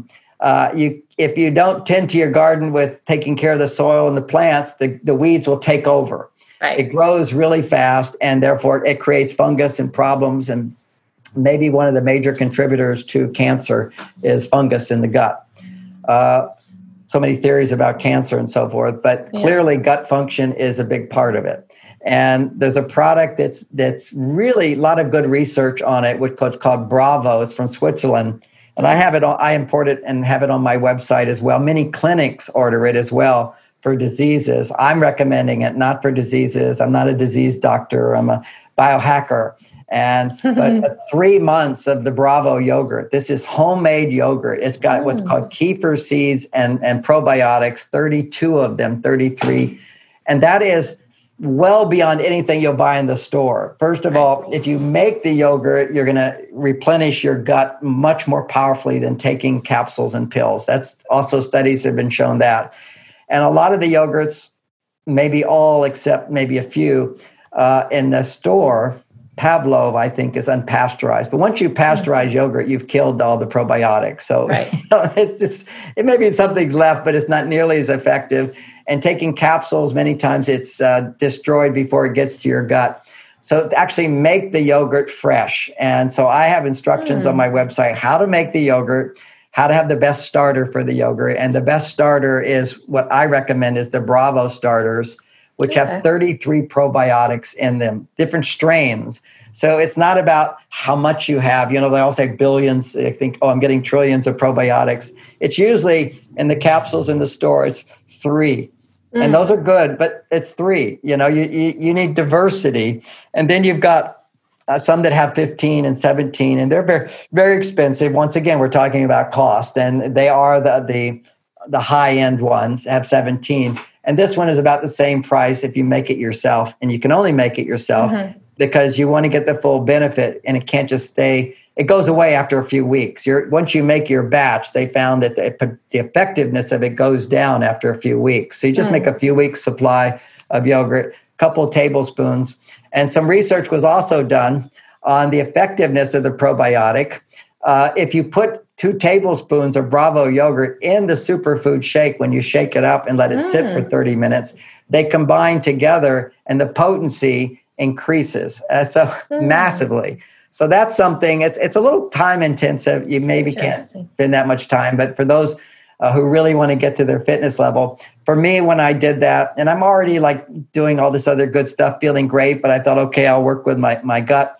uh, you if you don't tend to your garden with taking care of the soil and the plants, the, the weeds will take over. Right. It grows really fast, and therefore it creates fungus and problems. And maybe one of the major contributors to cancer is fungus in the gut. Uh, so many theories about cancer and so forth, but yeah. clearly gut function is a big part of it. And there's a product that's that's really a lot of good research on it, which is called Bravo. It's from Switzerland. And I have it on, I import it and have it on my website as well. Many clinics order it as well for diseases. I'm recommending it not for diseases. I'm not a disease doctor. I'm a biohacker. And but three months of the Bravo yogurt. This is homemade yogurt. It's got mm. what's called kefir seeds and, and probiotics, thirty-two of them, thirty-three. And that is well beyond anything you'll buy in the store. First of all, if you make the yogurt, you're going to replenish your gut much more powerfully than taking capsules and pills. That's also studies have been shown that. And a lot of the yogurts, maybe all except maybe a few, uh, in the store, Pavlov, I think, is unpasteurized. But once you pasteurize mm-hmm. yogurt, you've killed all the probiotics. So right. you know, it's just, it may be something's left, but it's not nearly as effective. And taking capsules, many times it's uh, destroyed before it gets to your gut. So actually make the yogurt fresh. And so I have instructions mm. on my website how to make the yogurt, how to have the best starter for the yogurt. And the best starter is what I recommend is the Bravo starters, which okay. have thirty-three probiotics in them, different strains. So it's not about how much you have. You know, they all say billions. They think, oh, I'm getting trillions of probiotics. It's usually in the capsules in the store, it's three. Mm. And those are good, but it's three. You know, you, you, you need diversity. And then you've got uh, some that have fifteen and seventeen, and they're very, very expensive. Once again, we're talking about cost, and they are the the, the high-end ones, have seventeen. And this one is about the same price if you make it yourself, and you can only make it yourself mm-hmm. because you want to get the full benefit, and it can't just stay. It goes away after a few weeks. You're, once you make your batch, they found that the, the effectiveness of it goes down after a few weeks. So you just mm. make a few weeks supply of yogurt, a couple of tablespoons. And some research was also done on the effectiveness of the probiotic. Uh, if you put two tablespoons of Bravo yogurt in the superfood shake, when you shake it up and let it mm. sit for thirty minutes, they combine together and the potency increases uh, so mm. massively. So that's something, it's it's a little time intensive. You maybe can't spend that much time, but for those uh, who really want to get to their fitness level, for me, when I did that, and I'm already like doing all this other good stuff, feeling great, but I thought, okay, I'll work with my, my gut.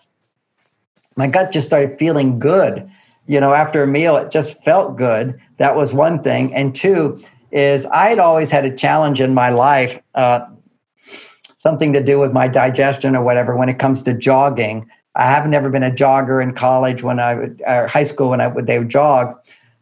My gut just started feeling good. You know, after a meal, it just felt good. That was one thing. And two is I had always had a challenge in my life, uh, something to do with my digestion or whatever when it comes to jogging. I have never been a jogger in college when I would, or high school when I would, they would jog.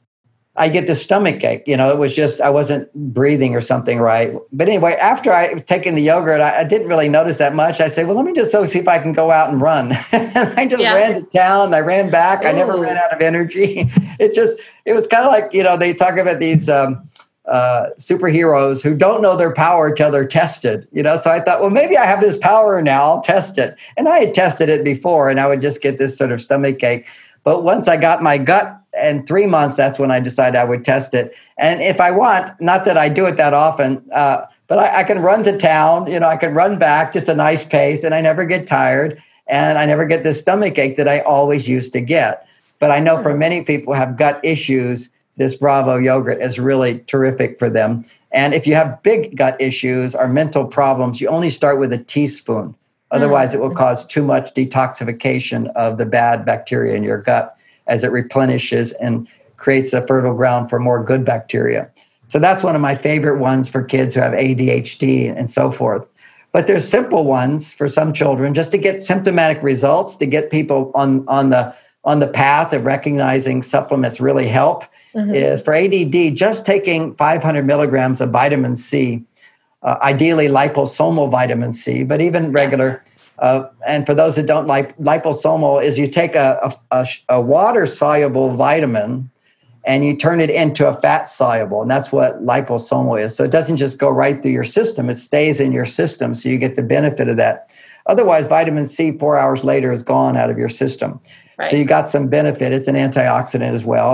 I get this stomach ache. You know, it was just, I wasn't breathing or something right. But anyway, after I was taking the yogurt, I, I didn't really notice that much. I said, well, let me just so see if I can go out and run. And I just yeah. ran to town. I ran back. Ooh. I never ran out of energy. It just, it was kind of like, you know, they talk about these um, uh, superheroes who don't know their power until they're tested, you know? So I thought, well, maybe I have this power now, I'll test it. And I had tested it before and I would just get this sort of stomach ache. But once I got my gut in three months, that's when I decided I would test it. And if I want, not that I do it that often, uh, but I, I can run to town, you know, I can run back, just a nice pace, and I never get tired. And I never get this stomach ache that I always used to get. But I know for many people who have gut issues, this Bravo yogurt is really terrific for them. And if you have big gut issues or mental problems, you only start with a teaspoon. Otherwise, mm. it will cause too much detoxification of the bad bacteria in your gut as it replenishes and creates a fertile ground for more good bacteria. So that's one of my favorite ones for kids who have A D H D and so forth. But there's simple ones for some children just to get symptomatic results, to get people on, on the on the path of recognizing supplements really help. Mm-hmm. Is for A D D, just taking five hundred milligrams of vitamin C, uh, ideally liposomal vitamin C, but even regular. Uh, and for those that don't like, liposomal is you take a, a, a water-soluble vitamin and you turn it into a fat-soluble, and that's what liposomal is. So it doesn't just go right through your system, it stays in your system, so you get the benefit of that. Otherwise, vitamin C, four hours later, is gone out of your system. Right. So you got some benefit. It's an antioxidant as well.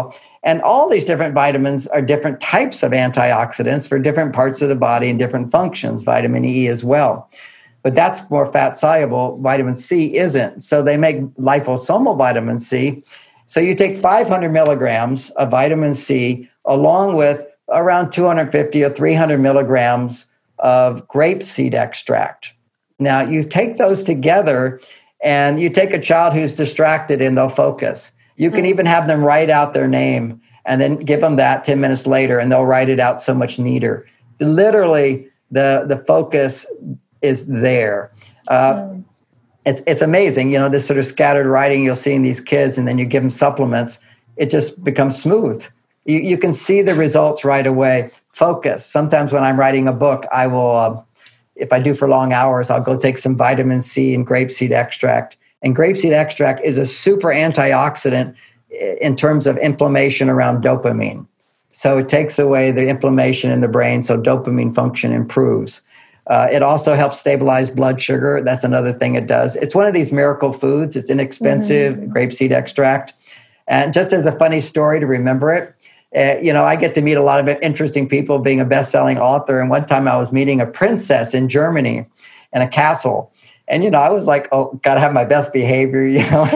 And all these different vitamins are different types of antioxidants for different parts of the body and different functions, vitamin E as well. But that's more fat soluble. Vitamin C isn't. So they make liposomal vitamin C. So you take five hundred milligrams of vitamin C along with around two hundred fifty or three hundred milligrams of grapeseed extract. Now you take those together and you take a child who's distracted and they'll focus. You can mm. even have them write out their name and then give them that ten minutes later and they'll write it out so much neater. Literally, the, the focus is there. Uh, mm. It's it's amazing, you know, this sort of scattered writing you'll see in these kids, and then you give them supplements, it just becomes smooth. You you can see the results right away. Focus. Sometimes when I'm writing a book, I will, uh, if I do for long hours, I'll go take some vitamin C and grapeseed extract. And grapeseed extract is a super antioxidant in terms of inflammation around dopamine. So it takes away the inflammation in the brain, so dopamine function improves. Uh, it also helps stabilize blood sugar. That's another thing it does. It's one of these miracle foods. It's inexpensive, mm-hmm. grapeseed extract. And just as a funny story to remember it, uh, you know, I get to meet a lot of interesting people being a best-selling author. And one time I was meeting a princess in Germany in a castle. And, you know, I was like, oh, got to have my best behavior, you know.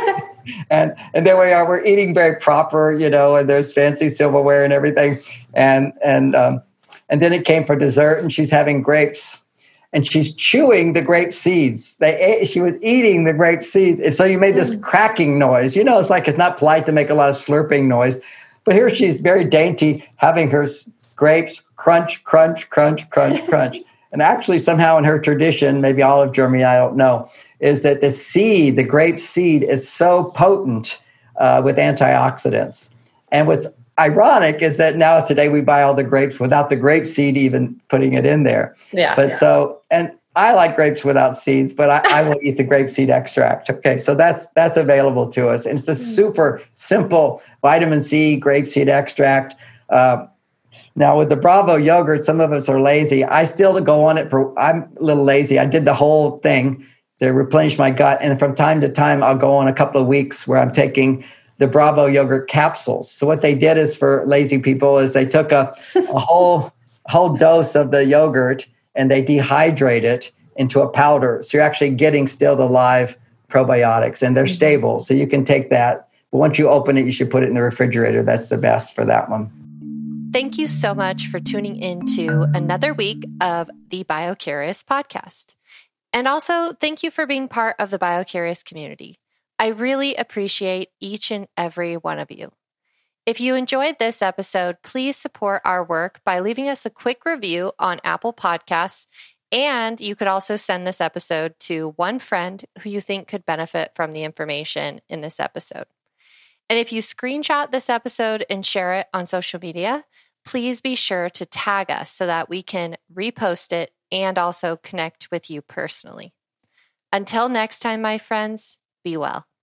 and and there we are, we're eating very proper, you know, and there's fancy silverware and everything. And, and, um, And then it came for dessert, and she's having grapes, and she's chewing the grape seeds. They ate, she was eating the grape seeds, and so you made this cracking noise. You know, it's like it's not polite to make a lot of slurping noise, but here she's very dainty, having her grapes crunch, crunch, crunch, crunch, crunch. And actually, somehow in her tradition, maybe all of Germany, I don't know, is that the seed, the grape seed, is so potent uh, with antioxidants. And what's ironic is that now today we buy all the grapes without the grape seed even putting it in there. Yeah. But yeah. so, and I like grapes without seeds, but I, I will eat the grape seed extract. Okay. So that's, that's available to us. And it's a super simple vitamin C, grape seed extract. Uh, now with the Bravo yogurt, some of us are lazy. I still go on it for, I'm a little lazy. I did the whole thing to replenish my gut. And from time to time, I'll go on a couple of weeks where I'm taking the Bravo yogurt capsules. So what they did is for lazy people is they took a, a whole whole dose of the yogurt and they dehydrate it into a powder. So you're actually getting still the live probiotics, and they're stable. So you can take that. But once you open it, you should put it in the refrigerator. That's the best for that one. Thank you so much for tuning in to another week of the BioCurious podcast. And also, thank you for being part of the BioCurious community. I really appreciate each and every one of you. If you enjoyed this episode, please support our work by leaving us a quick review on Apple Podcasts. And you could also send this episode to one friend who you think could benefit from the information in this episode. And if you screenshot this episode and share it on social media, please be sure to tag us so that we can repost it and also connect with you personally. Until next time, my friends, be well.